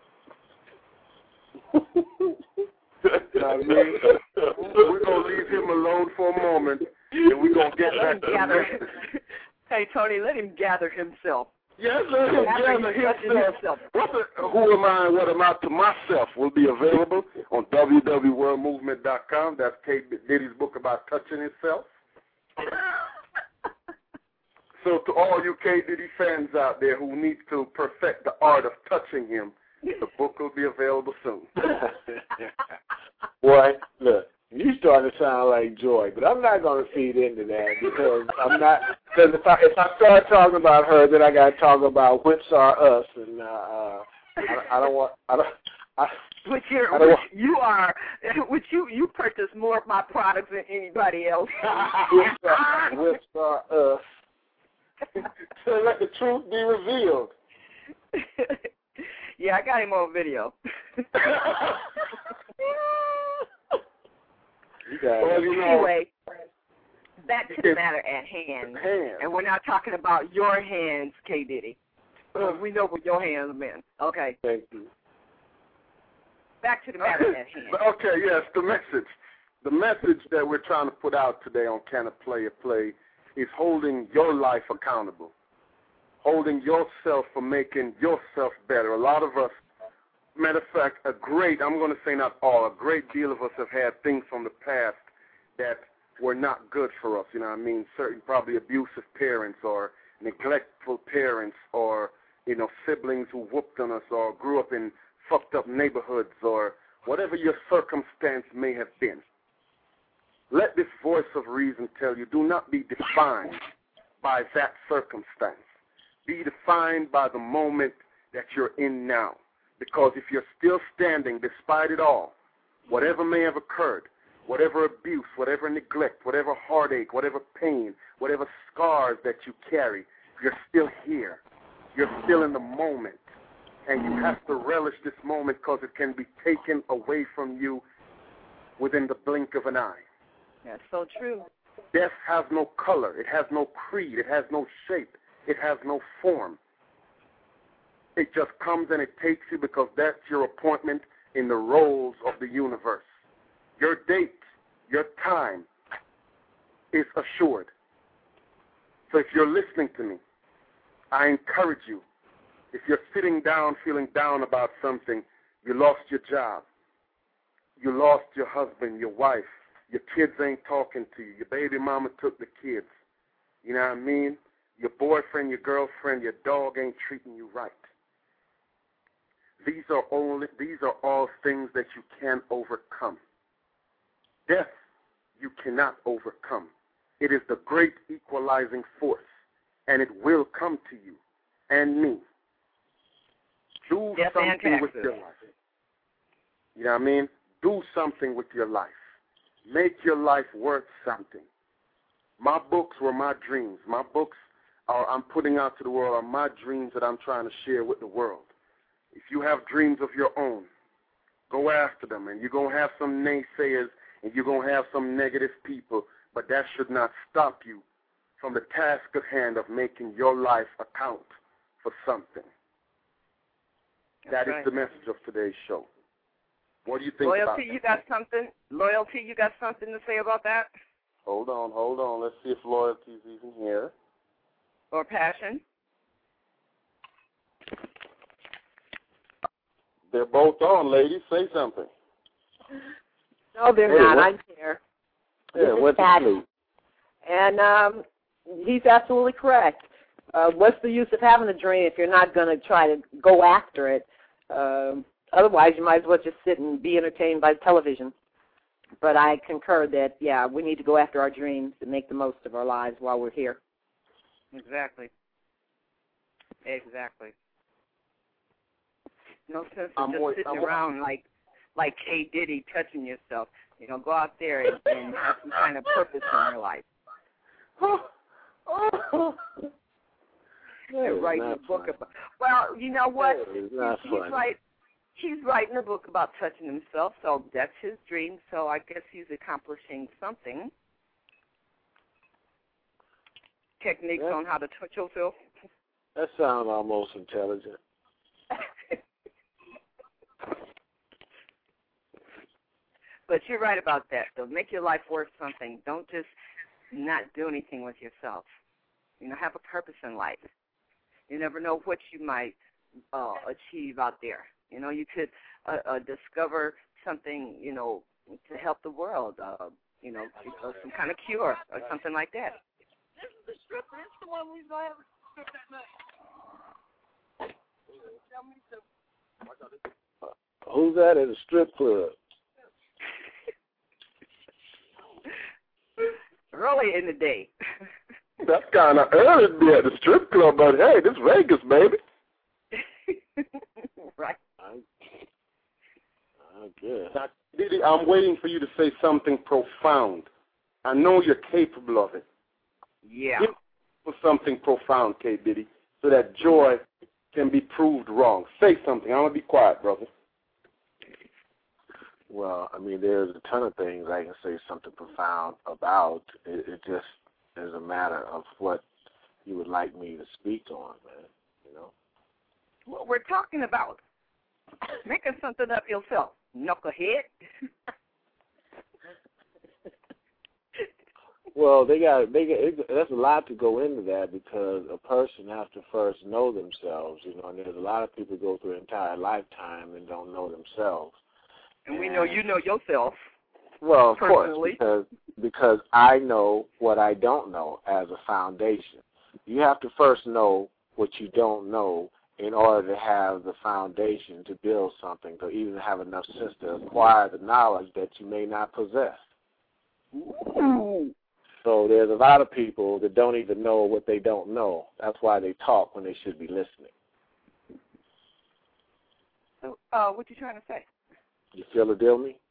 I mean, we're gonna leave him alone for a moment, and we're gonna get back to gather. Hey, Tony, let him gather himself. Yes, let him gather himself. What's a, who am I and what am I to myself will be available on w w w dot world movement dot com. That's K. Diddy's book about touching himself. So to all you K. Diddy fans out there who need to perfect the art of touching him, the book will be available soon. Boy, look, you starting to sound like Joy, but I'm not going to feed into that because I'm not. Because if I if I start talking about her, then I got to talk about whips are us, and uh, uh, I, I don't want. I don't. I, which you're, I don't which want, you are, which you you purchase more of my products than anybody else. whips, are, whips are us. So let the truth be revealed. Yeah, I got him on video. Well, you know, anyway, back to the matter at hand. hand. And we're not talking about your hands, K. Diddy. Uh, we know what your hands have been. Okay. Thank you. Back to the matter at hand. Okay, yes, the message. The message that we're trying to put out today on Can a Player Play is holding your life accountable, holding yourself for making yourself better. A lot of us, matter of fact, a great, I'm going to say not all, a great deal of us have had things from the past that were not good for us. You know what I mean? Certain probably abusive parents or neglectful parents or, you know, siblings who whooped on us or grew up in fucked up neighborhoods or whatever your circumstance may have been. Let this voice of reason tell you, do not be defined by that circumstance. Be defined by the moment that you're in now. Because if you're still standing despite it all, whatever may have occurred, whatever abuse, whatever neglect, whatever heartache, whatever pain, whatever scars that you carry, you're still here. You're still in the moment. And you have to relish this moment because it can be taken away from you within the blink of an eye. That's so true. Death has no color. It has no creed. It has no shape. It has no form. It just comes and it takes you because that's your appointment in the roles of the universe. Your date, your time is assured. So if you're listening to me, I encourage you, if you're sitting down feeling down about something, you lost your job, you lost your husband, your wife, your kids ain't talking to you, your baby mama took the kids, you know what I mean? Your boyfriend, your girlfriend, your dog ain't treating you right. These are only these are all things that you can overcome. Death you cannot overcome. It is the great equalizing force, and it will come to you and me. Do Death something with your life. You know what I mean? do something with your life. Make your life worth something. My books were my dreams. My books are, I'm putting out to the world are my dreams that I'm trying to share with the world. If you have dreams of your own, go after them. And you're going to have some naysayers and you're going to have some negative people, but that should not stop you from the task at hand of making your life account for something. That's that right. is the message of today's show. What do you think Loyalty, about that? you got something? Loyalty, you got something to say about that? Hold on, hold on. Let's see if loyalty is even here. Or passion? They're both on, ladies. Say something. No, they're Hey, not. what- I'm here. Yeah, This is what's the Patty. clue? And um, he's absolutely correct. Uh, what's the use of having a dream if you're not going to try to go after it? Um, otherwise, you might as well just sit and be entertained by television. But I concur that, yeah, we need to go after our dreams and make the most of our lives while we're here. Exactly. Exactly. No sense I'm in just wait- sitting I'm- around like like K. Diddy touching yourself. You know, go out there and, and have some kind of purpose in your life. And writing a book funny. about. Well, you know what? That is not he's funny. right. He's writing a book about touching himself, so that's his dream. So I guess he's accomplishing something. Techniques Yeah. on how to touch yourself. That sounds almost intelligent. But you're right about that, though. Make your life worth something. Don't just not do anything with yourself. You know, have a purpose in life. You never know what you might uh, achieve out there. You know, you could uh, uh, discover something, you know, to help the world, uh, you know, uh, some kind of cure or something like that. This is the strip. This is the one we saw have strip that night. Tell me something. Who's that at a strip club? Early in the day. That's kind of early to be at the strip club, but hey, this Vegas, baby. Right. I, I guess. Now, Diddy, I'm waiting for you to say something profound. I know you're capable of it. Yeah. Give me something profound, K. Diddy, so that joy can be proved wrong. Say something. I'm going to be quiet, brother. Well, I mean, there's a ton of things I can say something profound about. It, it just is a matter of what you would like me to speak on, man, you know? What we're talking about. Making something up yourself. Knucklehead. Well, they got they got it, there's a lot to go into that because a person has to first know themselves, you know. And there's a lot of people who go through an entire lifetime and don't know themselves. And we know you know yourself. Well, of personally. course, because because I know what I don't know as a foundation. You have to first know what you don't know in order to have the foundation to build something, to even have enough sense to acquire the knowledge that you may not possess. Ooh. So there's a lot of people that don't even know what they don't know. That's why they talk when they should be listening. So, uh, what you trying to say? You feel the deal, me?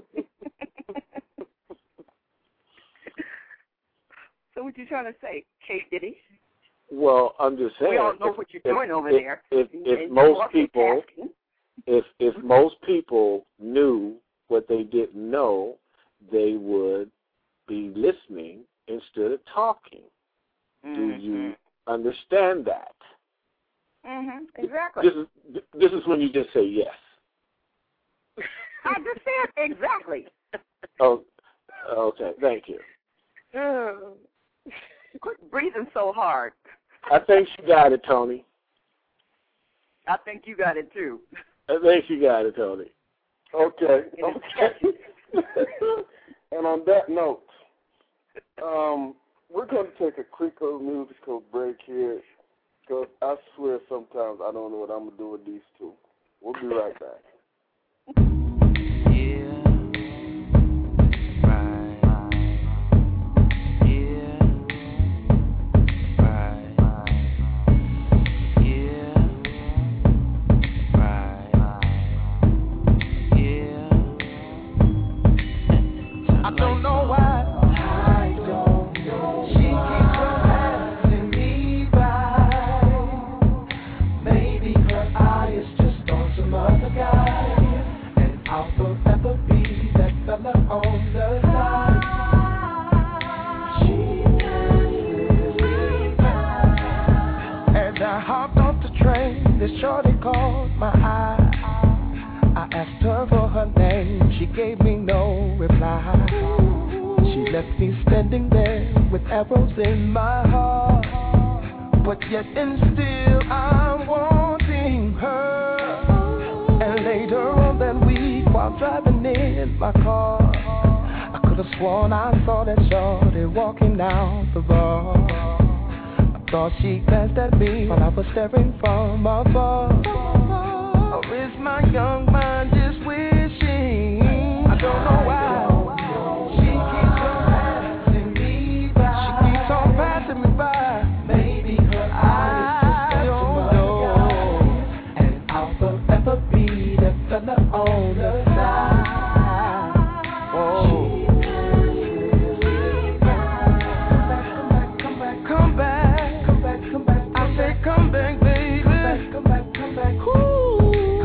So what you trying to say, K. Diddy? Well, I'm just saying. We all know if, what you're if, doing over if, there. If, And if you most people, multitasking. if if most people knew what they didn't know, they would be listening instead of talking. Mm-hmm. Do you understand that? Mm-hmm. Exactly. This is this is when you just say yes. I just said exactly. Oh, okay. Thank you. Uh, quit breathing so hard. I think you got it, Tony. I think you got it too. I think you got it, Tony. Okay. Okay. And on that note, um, we're going to take a quick little musical break here because I swear sometimes I don't know what I'm going to do with these two. We'll be right back. eye is just on some other guy, and I'll forever be that fella on the side. As I hopped off the train, this shorty caught my eye. I asked her for her name, she gave me no reply. She left me standing there with arrows in my heart. But yet and still I'm wanting her. And later on that week while driving in my car, I could have sworn I saw that shorty walking out the bar. I thought she glanced at me while I was staring from above. Or is my young mind just wishing? I don't know why. She keeps on passing me by. She keeps on passing me by. Maybe her eyes just don't know. And I'll forever be that fella on the side. Oh. Come back, come back, come back, come back, come back. I say come back, baby. Come back, come back, come back. Ooh.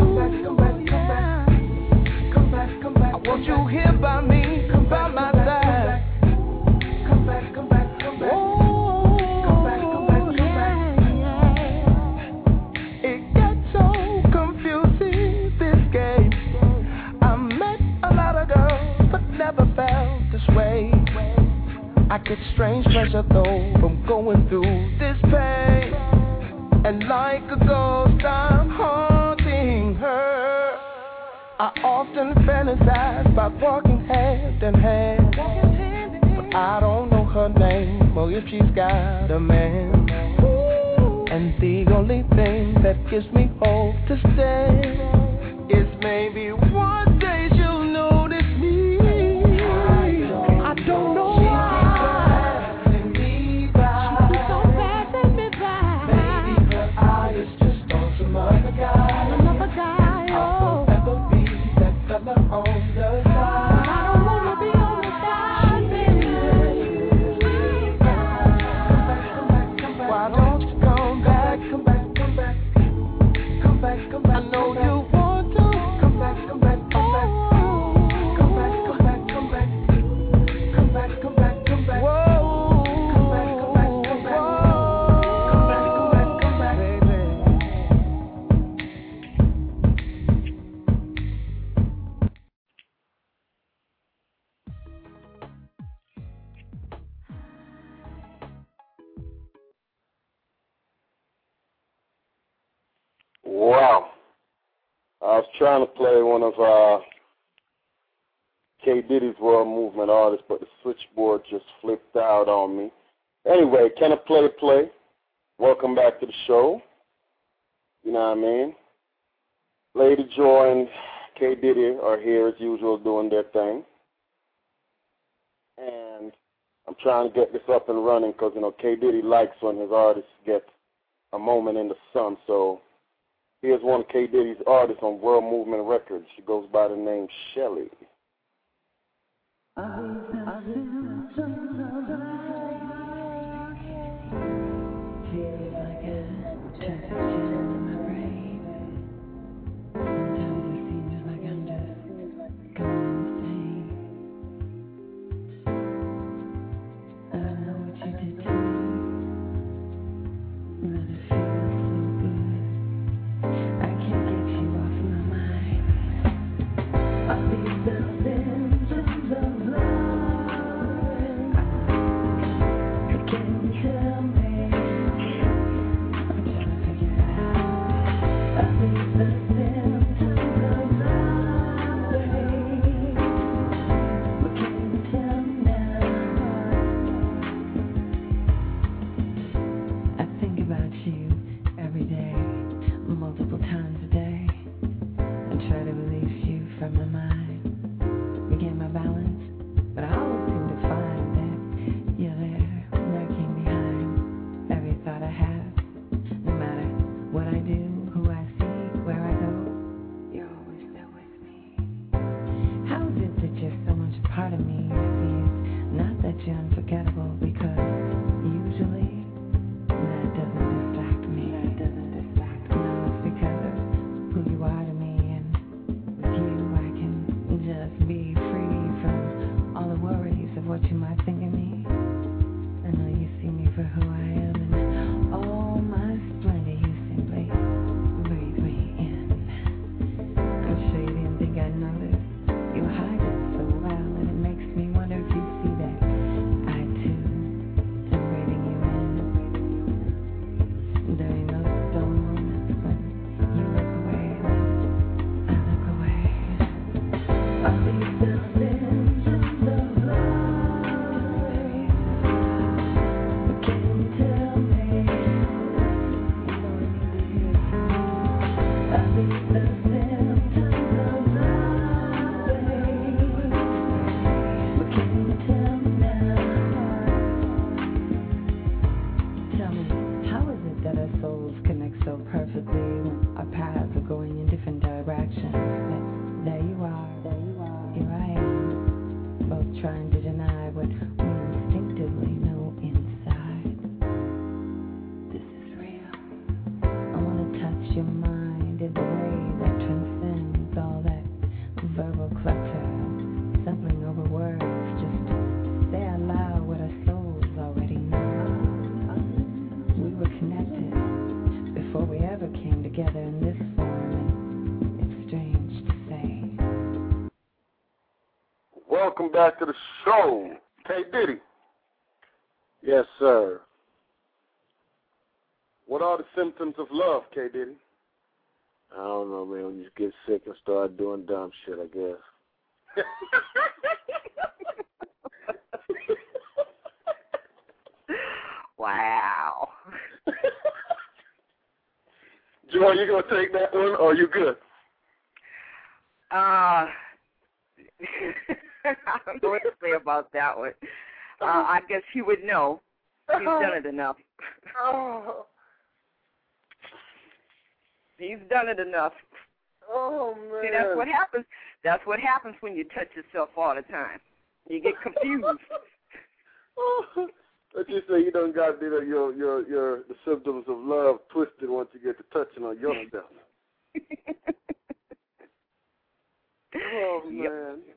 Won't you hear by me, come by my side? Come back, come back, come back. Oh, come back, come back, come back. It gets so confusing, this game. I met a lot of girls, but never felt this way. I get strange pleasure though from going through this pain. And like a ghost, I'm haunting her. I often fantasize about walking hand in hand, but I don't know her name or if she's got a man. And the only thing that gives me hope to stay is maybe one day she'll notice me. I don't know why. She keeps on passing me by. Maybe her eye is just on some other guy. Another guy. On the side. I don't wanna be on the side, baby. Come back, come back, come back. Why don't you come back, come back, come back, come back, come back. I know you want to. Come back, come back, come back. Come back, come back, come back. Come back, come back, come back. Whoa. Come back, come back, come back. Come back, come back, come back, baby. Wow. I was trying to play one of uh, K. Diddy's World Movement artists, but the switchboard just flipped out on me. Anyway, Can I Play Play? Welcome back to the show. You know what I mean? Lady Joy and K. Diddy are here as usual doing their thing. And I'm trying to get this up and running because, you know, K. Diddy likes when his artists get a moment in the sun. So here's one of K. Diddy's artists on World Movement Records. She goes by the name Shelly. The symptoms of love. your mind in a way that transcends all that verbal clutter, stumbling over words. Just say out loud what our souls already know. We were connected before we ever came together in this form, and it's strange to say. Welcome back to the show, K. Diddy. Yes, sir. What are the symptoms of love, K. Diddy? I don't know, man. When you get sick and start doing dumb shit, I guess. Wow. Joy, you gonna take that one, or you good? Uh, I don't know what to say about that one. Uh, I guess he would know. He's done it enough. Oh. He's done it enough. Oh, man. See, that's what happens. That's what happens when you touch yourself all the time. You get confused. But you say you don't got you know, your your your the symptoms of love twisted once you get to touching on yourself. Oh man. Yep.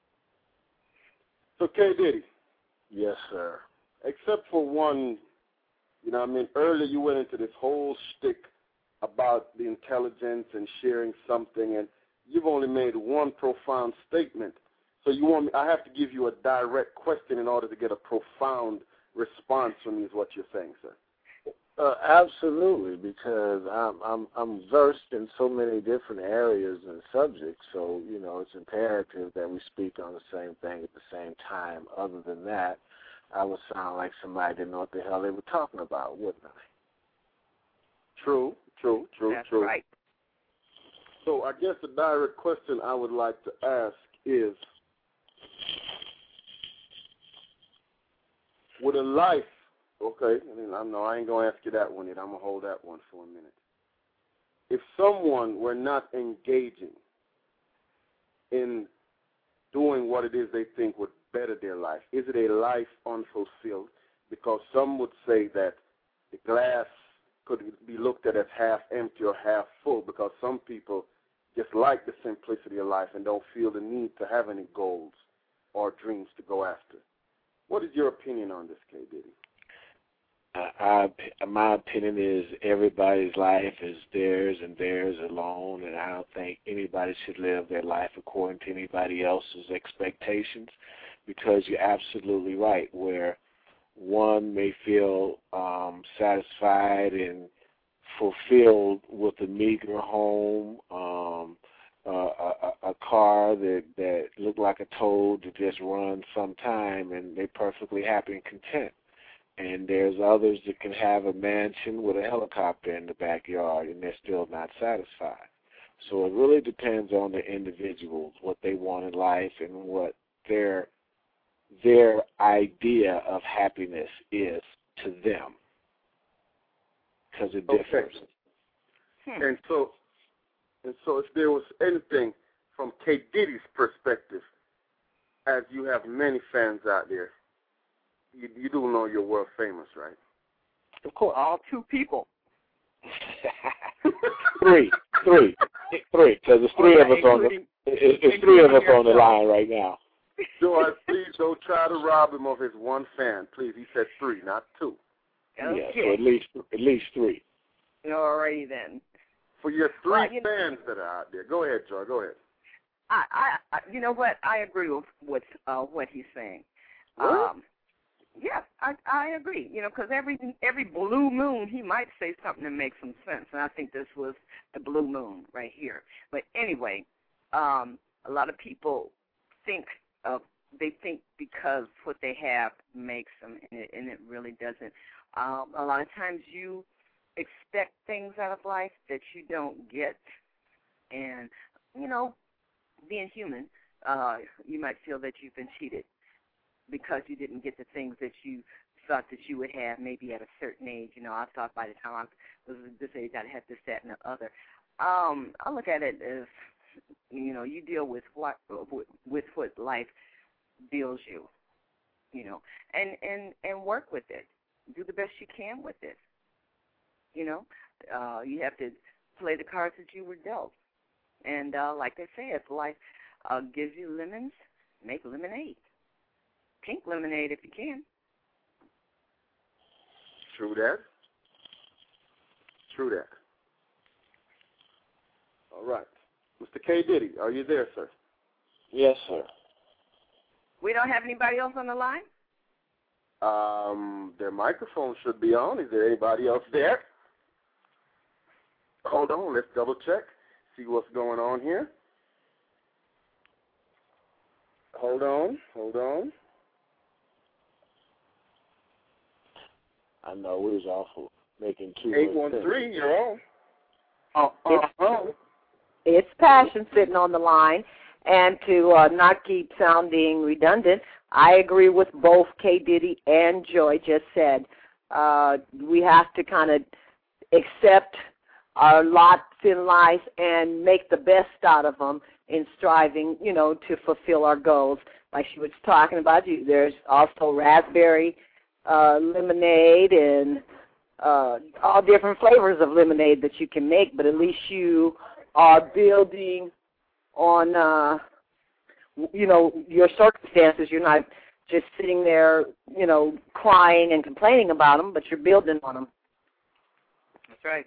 So K. Diddy. Yes, sir. Except for one, you know, I mean, earlier you went into this whole shtick about the intelligence and sharing something, and you've only made one profound statement. So you want me? I have to give you a direct question in order to get a profound response from you. Is what you're saying, sir? Uh, absolutely, because I'm I'm I'm versed in so many different areas and subjects. So you know, it's imperative that we speak on the same thing at the same time. Other than that, I would sound like somebody didn't know what the hell they were talking about, wouldn't I? True, true, true, That's true. Right. So I guess the direct question I would like to ask is, would a life, okay, I mean, I know I ain't going to ask you that one yet. I'm going to hold that one for a minute. If someone were not engaging in doing what it is they think would better their life, is it a life unfulfilled? Because some would say that the glass could be looked at as half empty or half full, because some people just like the simplicity of life and don't feel the need to have any goals or dreams to go after. What is your opinion on this, K. Diddy? Uh, I, my opinion is everybody's life is theirs and theirs alone, and I don't think anybody should live their life according to anybody else's expectations, because you're absolutely right, where one may feel um, satisfied and fulfilled with a meager home, um, uh, a, a car that, that looked like a toad to just run some time, and they're perfectly happy and content. And there's others that can have a mansion with a helicopter in the backyard, and they're still not satisfied. So it really depends on the individuals, what they want in life and what their their idea of happiness is to them, because it differs. Okay. And so, and so, if there was anything from K. Diddy's perspective, as you have many fans out there, you, you do know you're world famous, right? Of course. All two people. three, three, three, because there's three okay, of us on the it's, it's three of us on the line right now. George, please don't try to rob him of his one fan. Please, he said three, not two. Okay. Yeah, so at least at least three. All righty then. For your three well, you fans know, that are out there, go ahead, George. Go ahead. I, I, I you know what? I agree with with uh, what he's saying. What? Um, yeah, I I agree. You know, because every every blue moon he might say something that makes some sense, and I think this was the blue moon right here. But anyway, um, a lot of people think. Uh, they think because what they have makes them, and it, and it really doesn't. Um, a lot of times you expect things out of life that you don't get, and, you know, being human, uh, you might feel that you've been cheated because you didn't get the things that you thought that you would have maybe at a certain age. You know, I thought by the time I was this age I'd have this, that, and the other. Um, I look at it as, you know, you deal with what with what life deals you, you know, and, and, and work with it. Do the best you can with it. You know, uh, you have to play the cards that you were dealt. And uh, like they say, if life uh, gives you lemons, make lemonade. Pink lemonade if you can. True that. True that. All right. Mister K. Diddy, are you there, sir? Yes, sir. We don't have anybody else on the line? Um, their microphone should be on. Is there anybody else there? Hold on, let's double check, see what's going on here. Hold on, hold on. I know we was awful making two. eight one three, you're on. Oh, it's, it's Passion sitting on the line. And to uh, not keep sounding redundant, I agree with both K. Diddy and Joy just said. Uh, we have to kind of accept our lots in life and make the best out of them in striving, you know, to fulfill our goals. Like she was talking about, you, there's also raspberry uh, lemonade and uh, all different flavors of lemonade that you can make, but at least you are building on, uh, you know, your circumstances. You're not just sitting there, you know, crying and complaining about them, but you're building on them. That's right.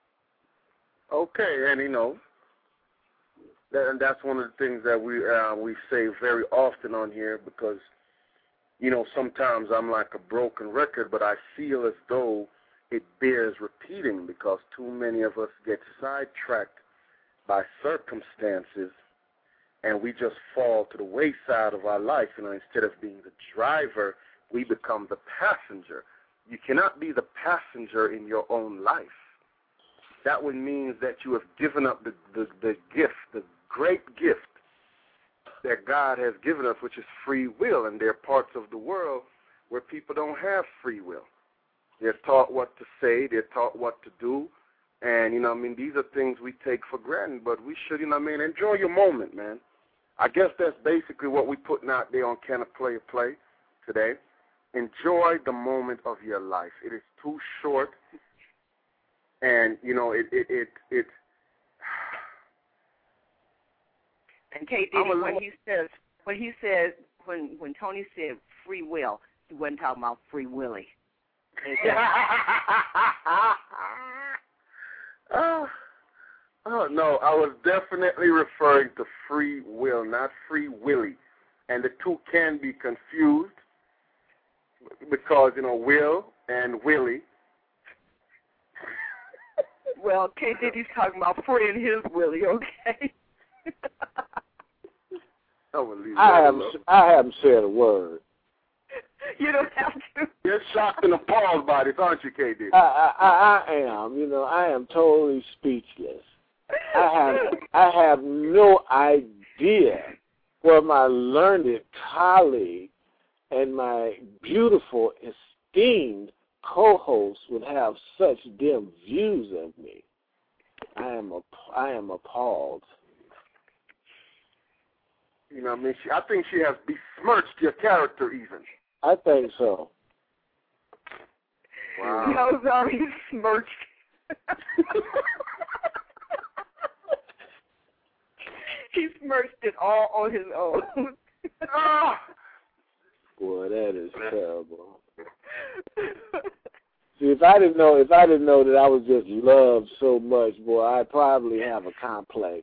Okay, and you know, that, and that's one of the things that we uh, we say very often on here because, you know, sometimes I'm like a broken record, but I feel as though it bears repeating because too many of us get sidetracked by circumstances, and we just fall to the wayside of our life. You know, instead of being the driver, we become the passenger. You cannot be the passenger in your own life. That would mean that you have given up the, the, the gift, the great gift that God has given us, which is free will. And there are parts of the world where people don't have free will. They're taught what to say. They're taught what to do. And, you know, I mean, these are things we take for granted, but we should, you know, I mean, enjoy your moment, man. I guess that's basically what we're putting out there on Can a Player Play today. Enjoy the moment of your life. It is too short, and, you know, it, it, it, it And K. Diddy, when he says, when he says, when, when Tony said free will, he wasn't talking about Free Willy. Oh, oh, no, I was definitely referring to free will, not Free Willy. And the two can be confused because, you know, will and Willie. Well, K. Diddy's talking about free and his Willie, okay? I haven't, I haven't said a word. You don't have to. You're shocked and appalled by this, aren't you, K D? I, I, I am. You know, I am totally speechless. I have, I have no idea where my learned colleague and my beautiful, esteemed co-host would have such dim views of me. I am, I am appalled. You know what I mean? She, I think she has besmirched your character even. I think so. Wow. No, no, he's smirched. He smirched it all on his own. Boy, that is terrible. See, if I didn't know, if I didn't know that I was just loved so much, boy, I'd probably have a complex.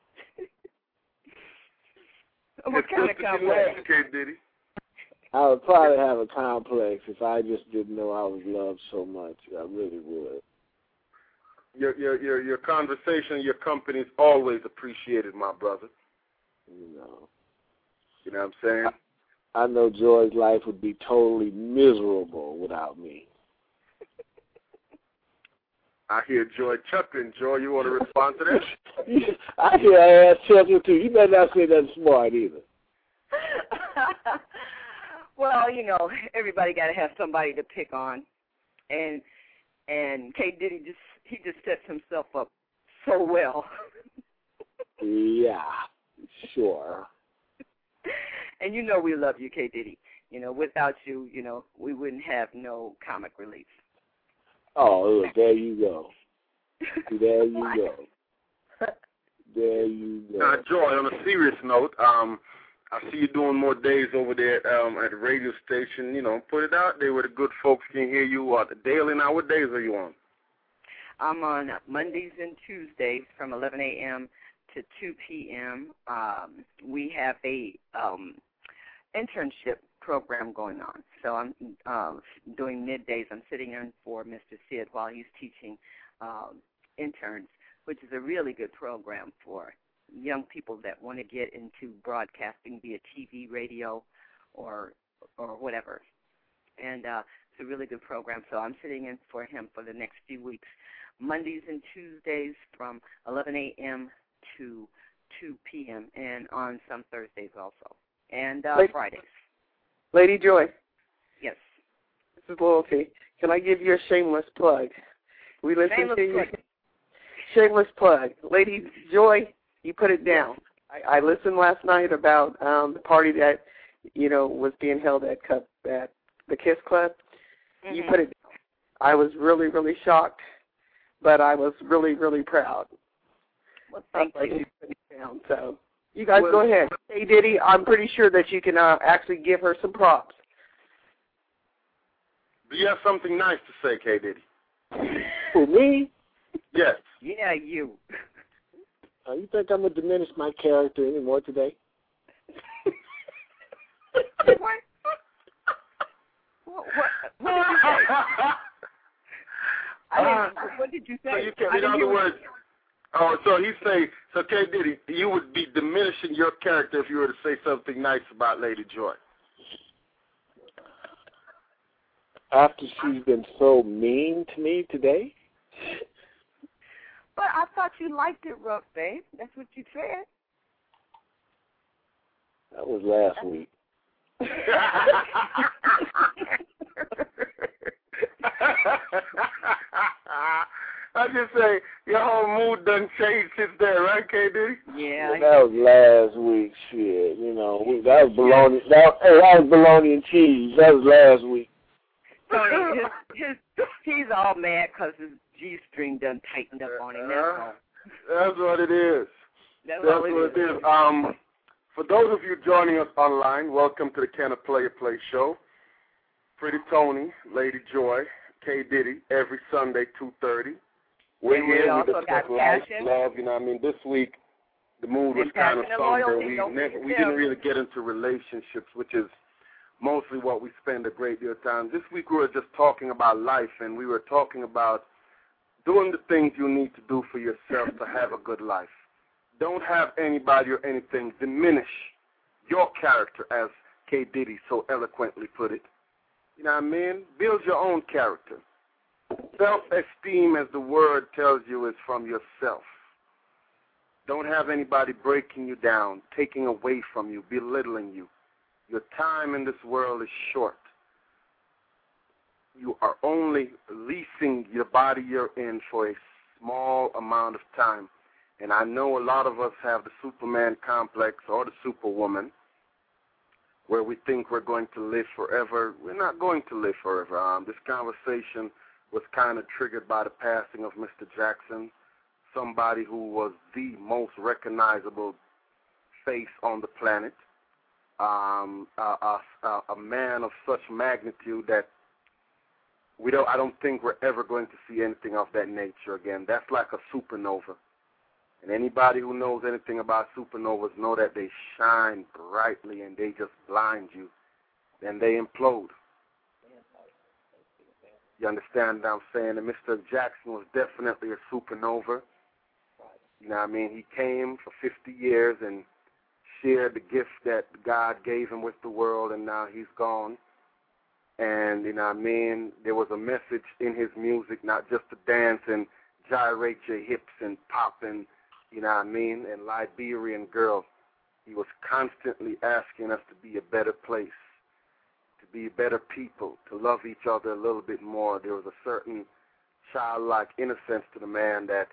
What kind of complex? K. Diddy. I would probably have a complex if I just didn't know I was loved so much. I really would. Your your your your conversation, your company is always appreciated, my brother. You know. You know what I'm saying? I, I know Joy's life would be totally miserable without me. I hear Joy chuckling. Joy, you want to respond to that? I hear her ass chuckling too. You better not say nothing smart either. Well, you know, everybody got to have somebody to pick on, and and K. Diddy just he just sets himself up so well. Yeah, sure. And you know we love you, K. Diddy. You know, without you, you know, we wouldn't have no comic relief. Oh, look, there you go. There you go. There you go. Now, Joy, on a serious note, um, I see you doing more days over there um, at the radio station. You know, put it out there where the good folks can hear you. Uh, daily now, what days are you on? I'm on Mondays and Tuesdays from eleven a.m. to two p.m. Um, we have a um, internship program going on. So I'm uh, doing middays. I'm sitting in for Mister Sid while he's teaching um, interns, which is a really good program for young people that want to get into broadcasting via T V, radio, or or whatever. And uh, it's a really good program. So I'm sitting in for him for the next few weeks, Mondays and Tuesdays from eleven a.m. to two p.m. and on some Thursdays also, and uh, Lady, Fridays. Lady Joy. Yes. This is Loyalty. Can I give you a shameless plug? We listen shameless to you. Plug. Shameless plug. Lady Joy, you put it down. I, I listened last night about um, the party that, you know, was being held at, Cup, at the Kiss Club. Mm-hmm. You put it down. I was really, really shocked, but I was really, really proud. Well, thank I, you. you put it down, so you guys well, go ahead. Hey, Diddy, I'm pretty sure that you can uh, actually give her some props. Do you have something nice to say, K. Diddy? For me? Yes. Yeah, you. Uh, you think I'm going to diminish my character anymore today? What? What, what, what did you say? I mean, what did you say? So you can, in other words, oh, so he's saying, so K. Diddy, you would be diminishing your character if you were to say something nice about Lady Joy. After she's been so mean to me today? But I thought you liked it rough, babe. That's what you said. That was last week. I just say your whole mood done changed since then, right, K. Diddy? Yeah. Well, that was last week, shit. You know, we, that was bologna. That, hey, that was bologna and cheese. That was last week. So his, his, he's all mad because his G-string done tightened up on him. That's all. That's what it is. That's, That's what it what is. it is. Um, for those of you joining us online, welcome to the Can a Player Play show. Pretty Tony, Lady Joy, K. Diddy, every Sunday, two thirty. We're And we here, also we discuss got life, Passion. love, you know what I mean? This week, the mood was And kind of Passion and somber. Loyalty, We, don't never, forget we them. didn't really get into relationships, which is mostly what we spend a great deal of time. This week we were just talking about life, and we were talking about doing the things you need to do for yourself to have a good life. Don't have anybody or anything diminish your character, as K. Diddy so eloquently put it. You know what I mean? Build your own character. Self-esteem, as the word tells you, is from yourself. Don't have anybody breaking you down, taking away from you, belittling you. Your time in this world is short. You are only leasing your body you're in for a small amount of time. And I know a lot of us have the Superman complex or the Superwoman, where we think we're going to live forever. We're not going to live forever. Um, this conversation was kind of triggered by the passing of Mister Jackson, somebody who was the most recognizable face on the planet, um, a, a, a man of such magnitude that we don't. I don't think we're ever going to see anything of that nature again. That's like a supernova. And anybody who knows anything about supernovas know that they shine brightly and they just blind you. Then they implode. You understand what I'm saying? And Mister Jackson was definitely a supernova. You know what I mean? He came for fifty years and shared the gift that God gave him with the world, and now he's gone. And, you know what I mean, there was a message in his music, not just to dance and gyrate your hips and pop and, you know what I mean, and Liberian Girl. He was constantly asking us to be a better place, to be better people, to love each other a little bit more. There was a certain childlike innocence to the man that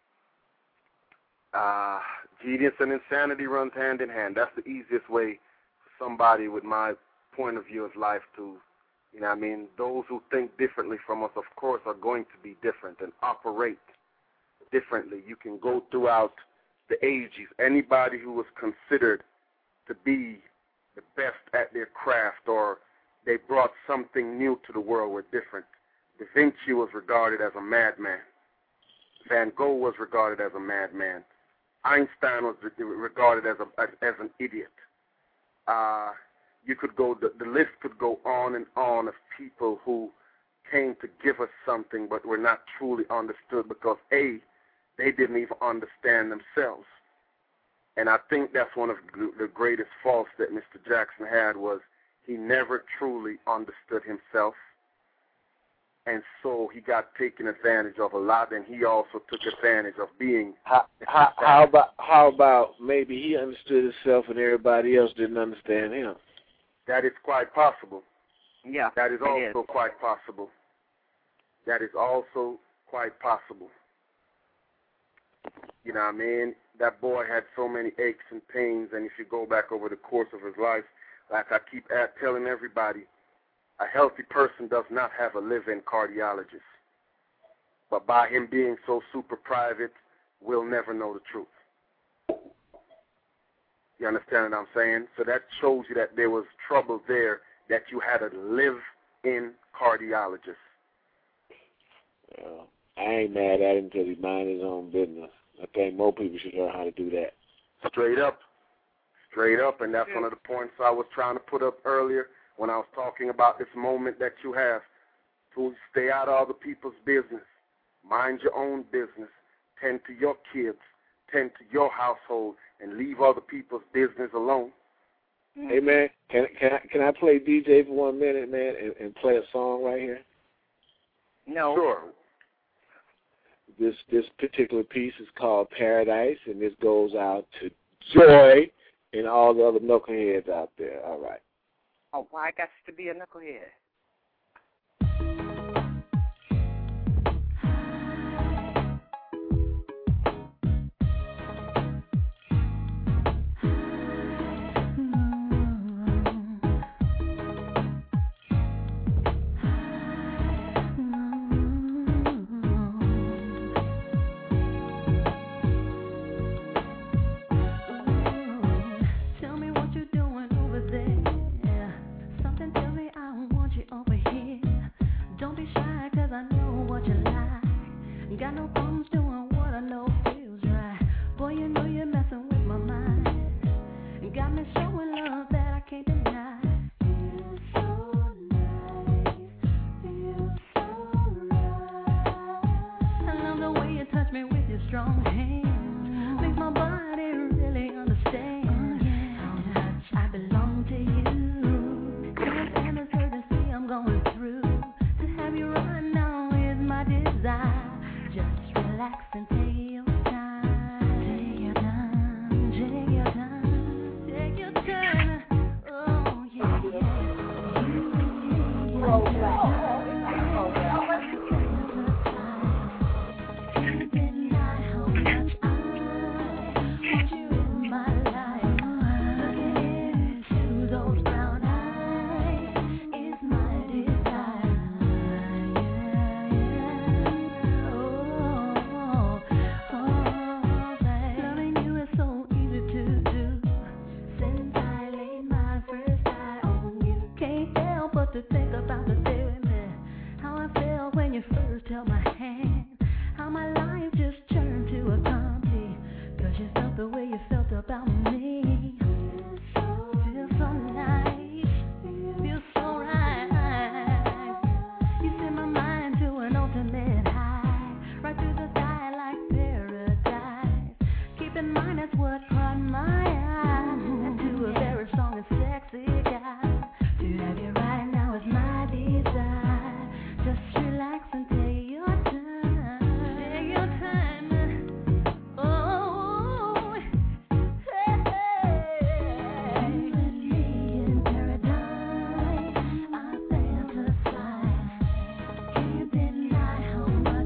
uh, genius and insanity runs hand in hand. That's the easiest way for somebody with my point of view of life to, you know what I mean, those who think differently from us, of course, are going to be different and operate differently. You can go throughout the ages. Anybody who was considered to be the best at their craft or they brought something new to the world were different. Da Vinci was regarded as a madman. Van Gogh was regarded as a madman. Einstein was regarded as a as an idiot. Uh, you could go. The, the list could go on and on of people who came to give us something, but were not truly understood because a they didn't even understand themselves. And I think that's one of the greatest faults that Mister Jackson had was he never truly understood himself. And so he got taken advantage of a lot, and he also took advantage of being. How, how, how about how about maybe he understood himself and everybody else didn't understand him? That is quite possible. Yeah, that is also is. quite possible. That is also quite possible. You know what I mean? That boy had so many aches and pains, and if you go back over the course of his life, like I keep at telling everybody, a healthy person does not have a live-in cardiologist. But by him being so super private, we'll never know the truth. You understand what I'm saying? So that shows you that there was trouble there, that you had a live-in cardiologist. Well, I ain't mad at him until he mind his own business. I think more people should learn how to do that. Straight up. Straight up, and that's one of the points I was trying to put up earlier when I was talking about this moment that you have to stay out of other people's business. Mind your own business. Tend to your kids. Tend to your household, and leave other people's business alone. Hey, man, can, can, I, can I play D J for one minute, man, and, and play a song right here? No. Sure. This this particular piece is called Paradise, and this goes out to Joy and all the other knuckleheads out there. All right. Oh, why I got to be a knucklehead?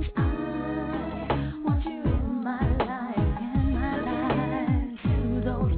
Those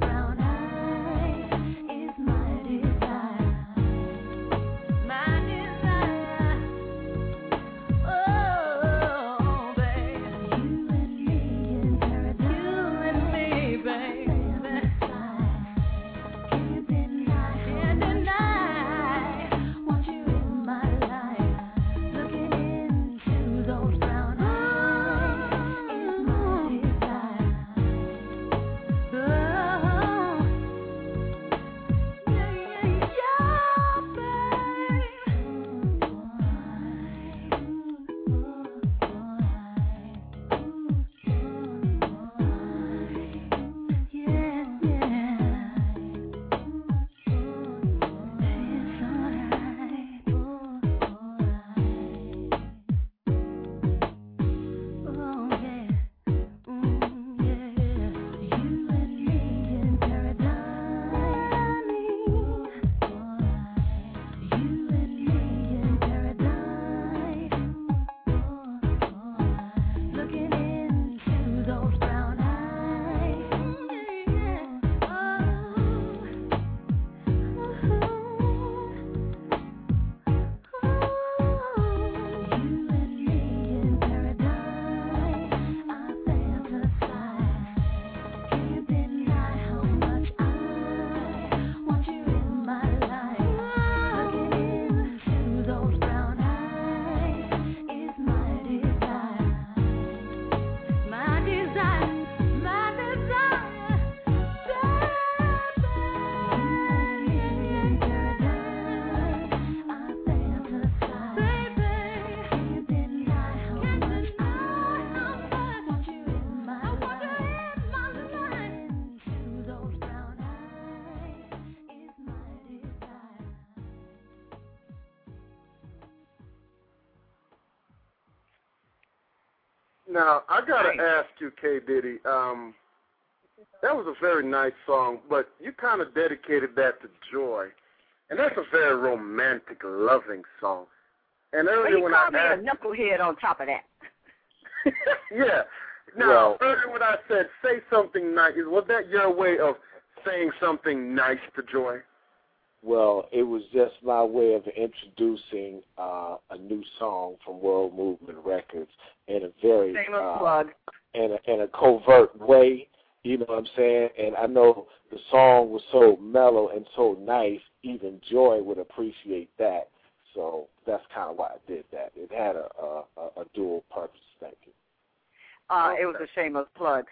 Now, I got to Nice. ask you, K. Diddy, um, that was a very nice song, but you kind of dedicated that to Joy. And that's a very romantic, loving song. And Well, earlier you when called I me asked, a knucklehead on top of that. yeah. Now, Well- earlier when I said say something nice, was that your way of saying something nice to Joy? Well, it was just my way of introducing uh, a new song from World Movement Records in a very Shameless uh, plug. in a, in a covert way. You know what I'm saying? And I know the song was so mellow and so nice, even Joy would appreciate that. So that's kind of why I did that. It had a, a, a dual purpose. Thank you. Uh, it was a shameless plug.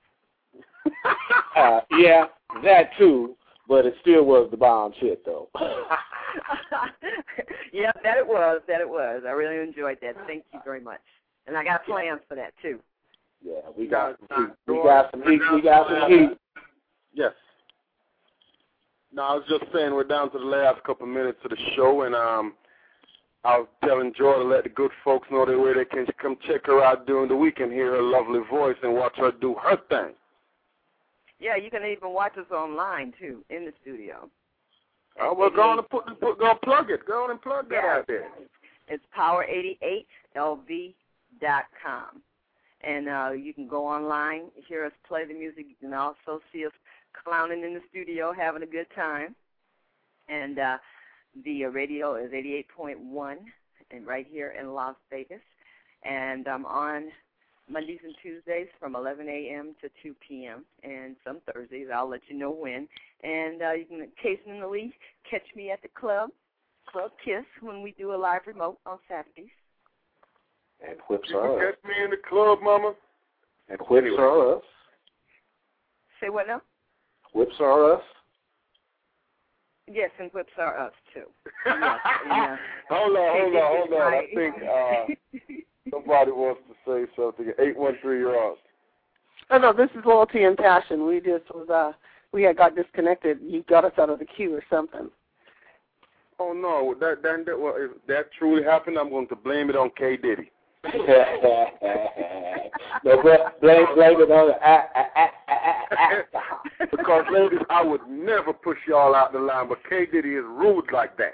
Uh, yeah, that too, but it still was the bomb shit, though. Yeah, that it was. That it was. I really enjoyed that. Thank you very much. And I got plans for that too. Yeah, we got No, some heat. no, We got some heat. We got some heat. Yes. No, I was just saying we're down to the last couple of minutes of the show, and um, I was telling Joy to let the good folks know that where they can come check her out during the week and hear her lovely voice and watch her do her thing. Yeah, you can even watch us online too in the studio. Oh, well, go on and put, put, go and plug it. Go on and plug that Yeah. out there. It's power eighty-eight L V dot com. And uh, you can go online, hear us play the music. You can also see us clowning in the studio, having a good time. And uh, the radio is eighty-eight point one and right here in Las Vegas. And I'm on Mondays and Tuesdays from eleven a.m. to two p.m. And some Thursdays, I'll let you know when. And uh, you can occasionally catch me at the club, Club Kiss, when we do a live remote on Saturdays. And whips You are can us. catch me in the club, mama. And whips Anyway. are us. Say what now? Whips are us. Yes, and whips are us, too. Yes, yeah. Hold on, hold on, hold on. I Right. think uh, somebody wants to say something. eight one three, you're on. Oh no, this is Loyalty and Passion. We just was uh we had got disconnected. You got us out of the queue or something. Oh, no. That, that, that, well, if that truly happened, I'm going to blame it on K. Diddy. No, blame, blame it on the ah, ah, ah, ah, ah. Because, ladies, I would never push y'all out the line, but K. Diddy is rude like that.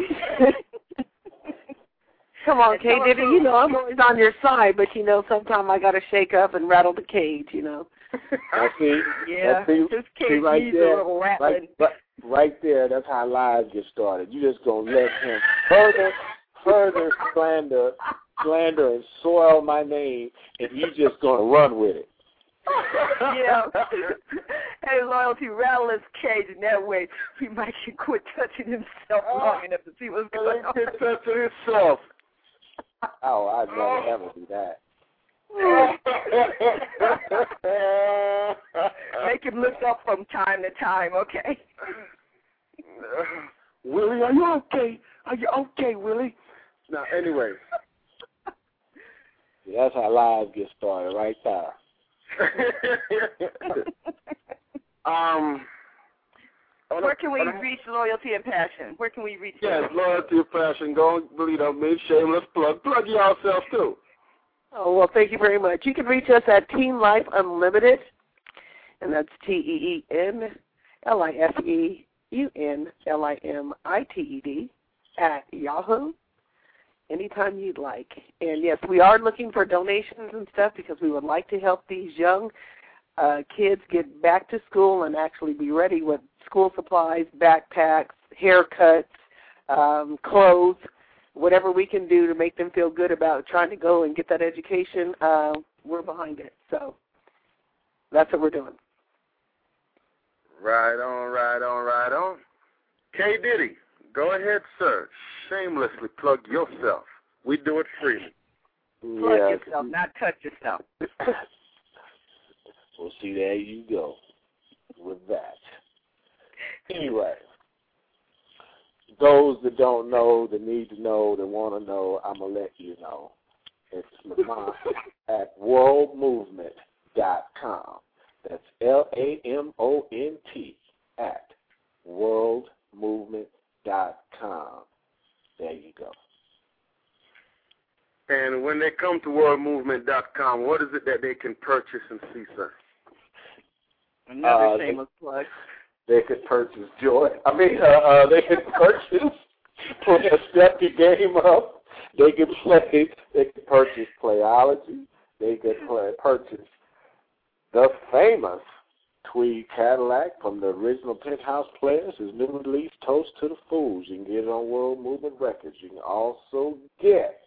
Come on, Kay Diddy, you know I'm always on your side, but you know sometimes I got to shake up and rattle the cage, you know. Now, see, Yeah, now, see, this see cage right needs a there, little right, rattling. right, right there, that's how lies get started. You just going to let him further, further slander, slander and soil my name, and you just going to run with it. Yeah. Hey, Loyalty, rattle his cage, and that way he might quit touching himself long enough to see what's going on. He can touch it himself. Oh, I'd never ever do that. Make him look up from time to time, okay? Willie, are you okay? Are you okay, Willie? Now, anyway. See, that's how lies get started, right there. um, Where can we reach Loyalty and Passion? Where can we reach Yes, them? Loyalty and Passion. Go and believe me, shameless plug. Plug yourself, too. Oh, well, thank you very much. You can reach us at Teen Life Unlimited, and that's T E E N L I F E U N L I M I T E D at Yahoo, anytime you'd like. And, yes, we are looking for donations and stuff because we would like to help these young uh, kids get back to school and actually be ready with school supplies, backpacks, haircuts, um, clothes, whatever we can do to make them feel good about trying to go and get that education, uh, we're behind it. So that's what we're doing. Right on, right on, right on. K. Diddy, go ahead, sir. Shamelessly plug yourself. We do it freely. Plug Yeah. yourself, not touch yourself. Well, see, there you go with that. Anyway, those that don't know, that need to know, that want to know, I'm going to let you know. It's Lamont at world movement dot com. That's L A M O N T at world movement dot com. There you go. And when they come to world movement dot com, what is it that they can purchase and see, sir? Another Uh, shameless plug. They could purchase Joy. I mean, uh, uh, they could purchase, play a step the game up. They could play. They could purchase Playology. They could play, purchase the famous Tweed Cadillac from the original Penthouse Players. His new release, Toast to the Fools. You can get it on World Movement Records. You can also get.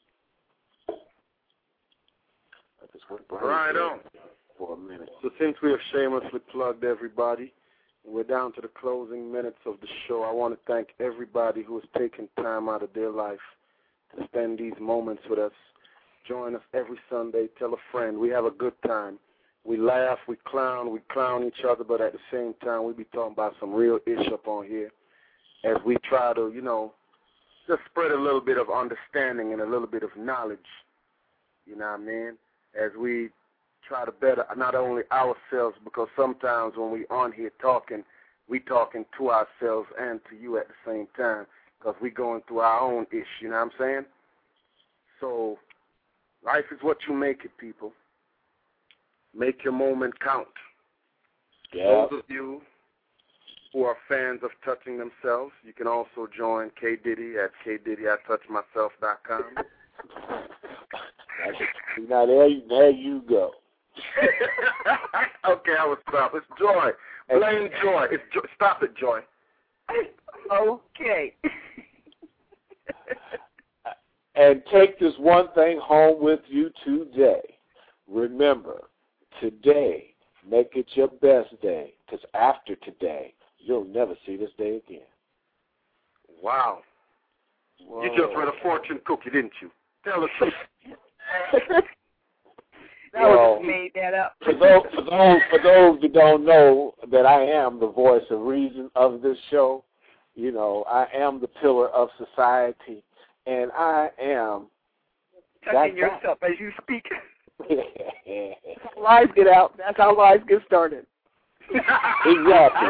I just went right on for a minute. So since we have shamelessly plugged everybody, we're down to the closing minutes of the show. I want to thank everybody who has taken time out of their life to spend these moments with us. Join us every Sunday. Tell a friend. We have a good time. We laugh, we clown, we clown each other, but at the same time, we be talking about some real ish up on here as we try to, you know, just spread a little bit of understanding and a little bit of knowledge, you know what I mean, as we try to better not only ourselves, because sometimes when we on here talking, we talking to ourselves and to you at the same time, because we going through our own ish, you know what I'm saying? So life is what you make it, people. Make your moment count. Yeah. Those of you who are fans of touching themselves, you can also join K Diddy at k diddy at touch myself dot com. Now there, there you go. Okay, I will stop. It's Joy. Blame Joy. It's jo- Stop it, Joy. Okay. And take this one thing home with you today. Remember, today, make it your best day, because after today, you'll never see this day again. Wow. Whoa. You just read a fortune cookie, didn't you? Tell us. That well, was made that up. For those, for those, for those who don't know that I am the voice of reason of this show, you know, I am the pillar of society, and I am touching yourself as you speak. Lies get out. That's how lies get started. Exactly.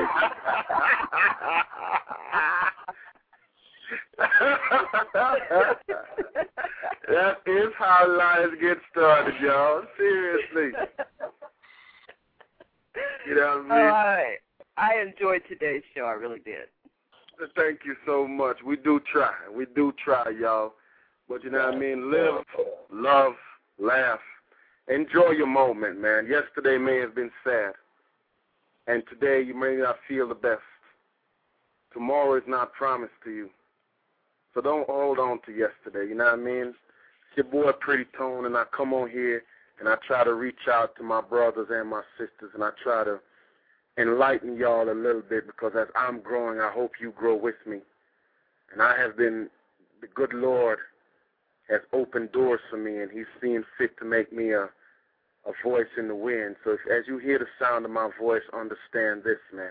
That is how lies get started, y'all. Seriously. You know what I mean? Oh, I, I enjoyed today's show. I really did. Thank you so much. We do try. We do try, y'all. But you know what I mean? Live, love, laugh. Enjoy your moment, man. Yesterday may have been sad. And today you may not feel the best. Tomorrow is not promised to you. So don't hold on to yesterday, you know what I mean? It's your boy Pretty Tone, and I come on here and I try to reach out to my brothers and my sisters, and I try to enlighten y'all a little bit, because as I'm growing, I hope you grow with me. And I have been, the good Lord has opened doors for me, and he's seen fit to make me a, a voice in the wind. So if, as you hear the sound of my voice, understand this, man.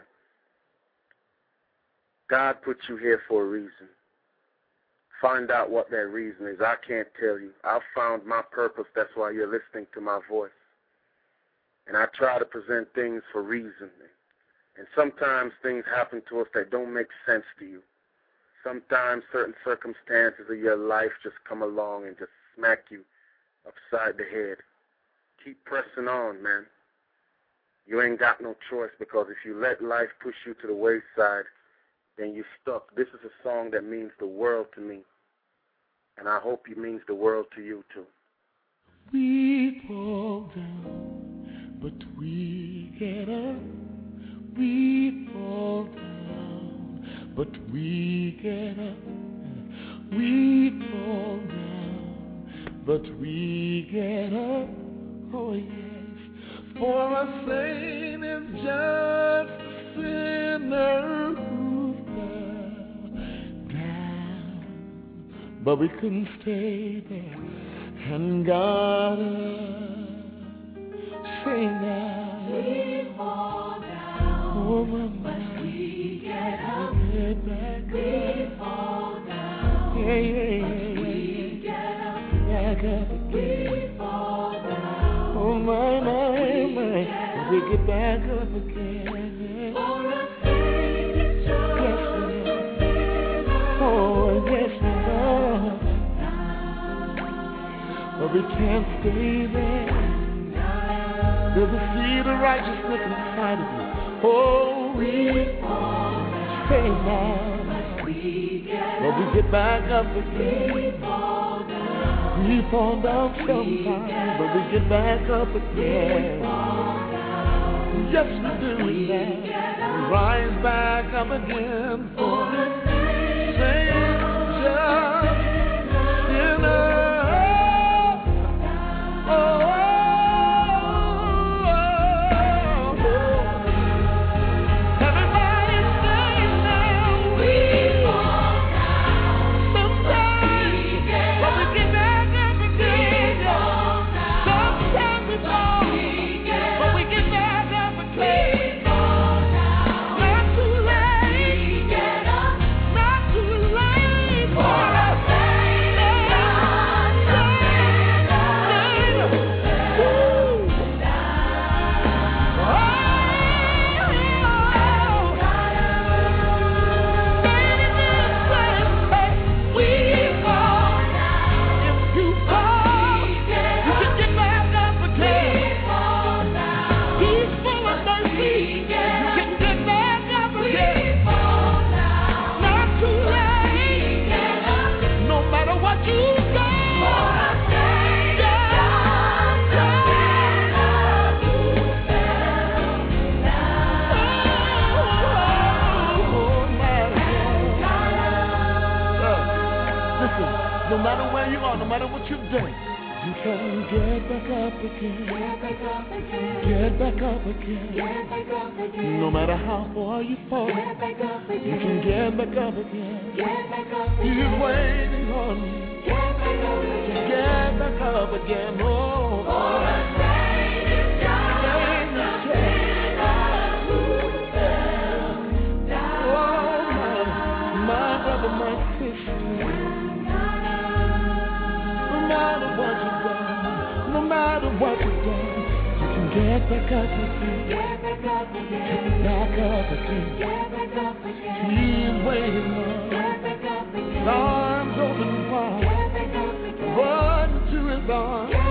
God put you here for a reason. Find out what that reason is. I can't tell you. I've found my purpose. That's why you're listening to my voice. And I try to present things for reason. And sometimes things happen to us that don't make sense to you. Sometimes certain circumstances of your life just come along and just smack you upside the head. Keep pressing on, man. You ain't got no choice, because if you let life push you to the wayside, then you're stuck. This is a song that means the world to me, and I hope it means the world to you, too. We fall down, but we get up. We fall down, but we get up. We fall down, but we get up. Oh, yes. For a saint is just a sinner who fell down, but we couldn't stay there, and God say now we fall down, oh, but we get up, get back we up. Fall down, yeah, yeah, yeah, we get up, back up again. We fall down, oh my, my, my, we get back up again. For a saint is just a sinner, oh yes, Lord. we can't stay there. There's a seed of righteousness inside of you. Oh, we stay now. But we get back up again. We fall down sometimes, but we get back up again. Yes, we do that. We rise back up again for the same just enough. Oh, oh, oh, oh. Everybody say now we fall down sometimes, but we get back up again. Sometimes we fall, but we get back up again. Not too late, not too late for us. No matter where you are, no matter what you've done, you can get back up again. Get back up again. No matter how far you fall, you can get back up again. He's waiting on you to get back up again. Oh, for a Savior, my brother, my sister. No matter what you've done, no matter what you've done, you can get back up again. Get back up again. Get back up again. Get back up again. He's waiting on. Get back up again. His arms open wide. Get back up again. Run to his arms.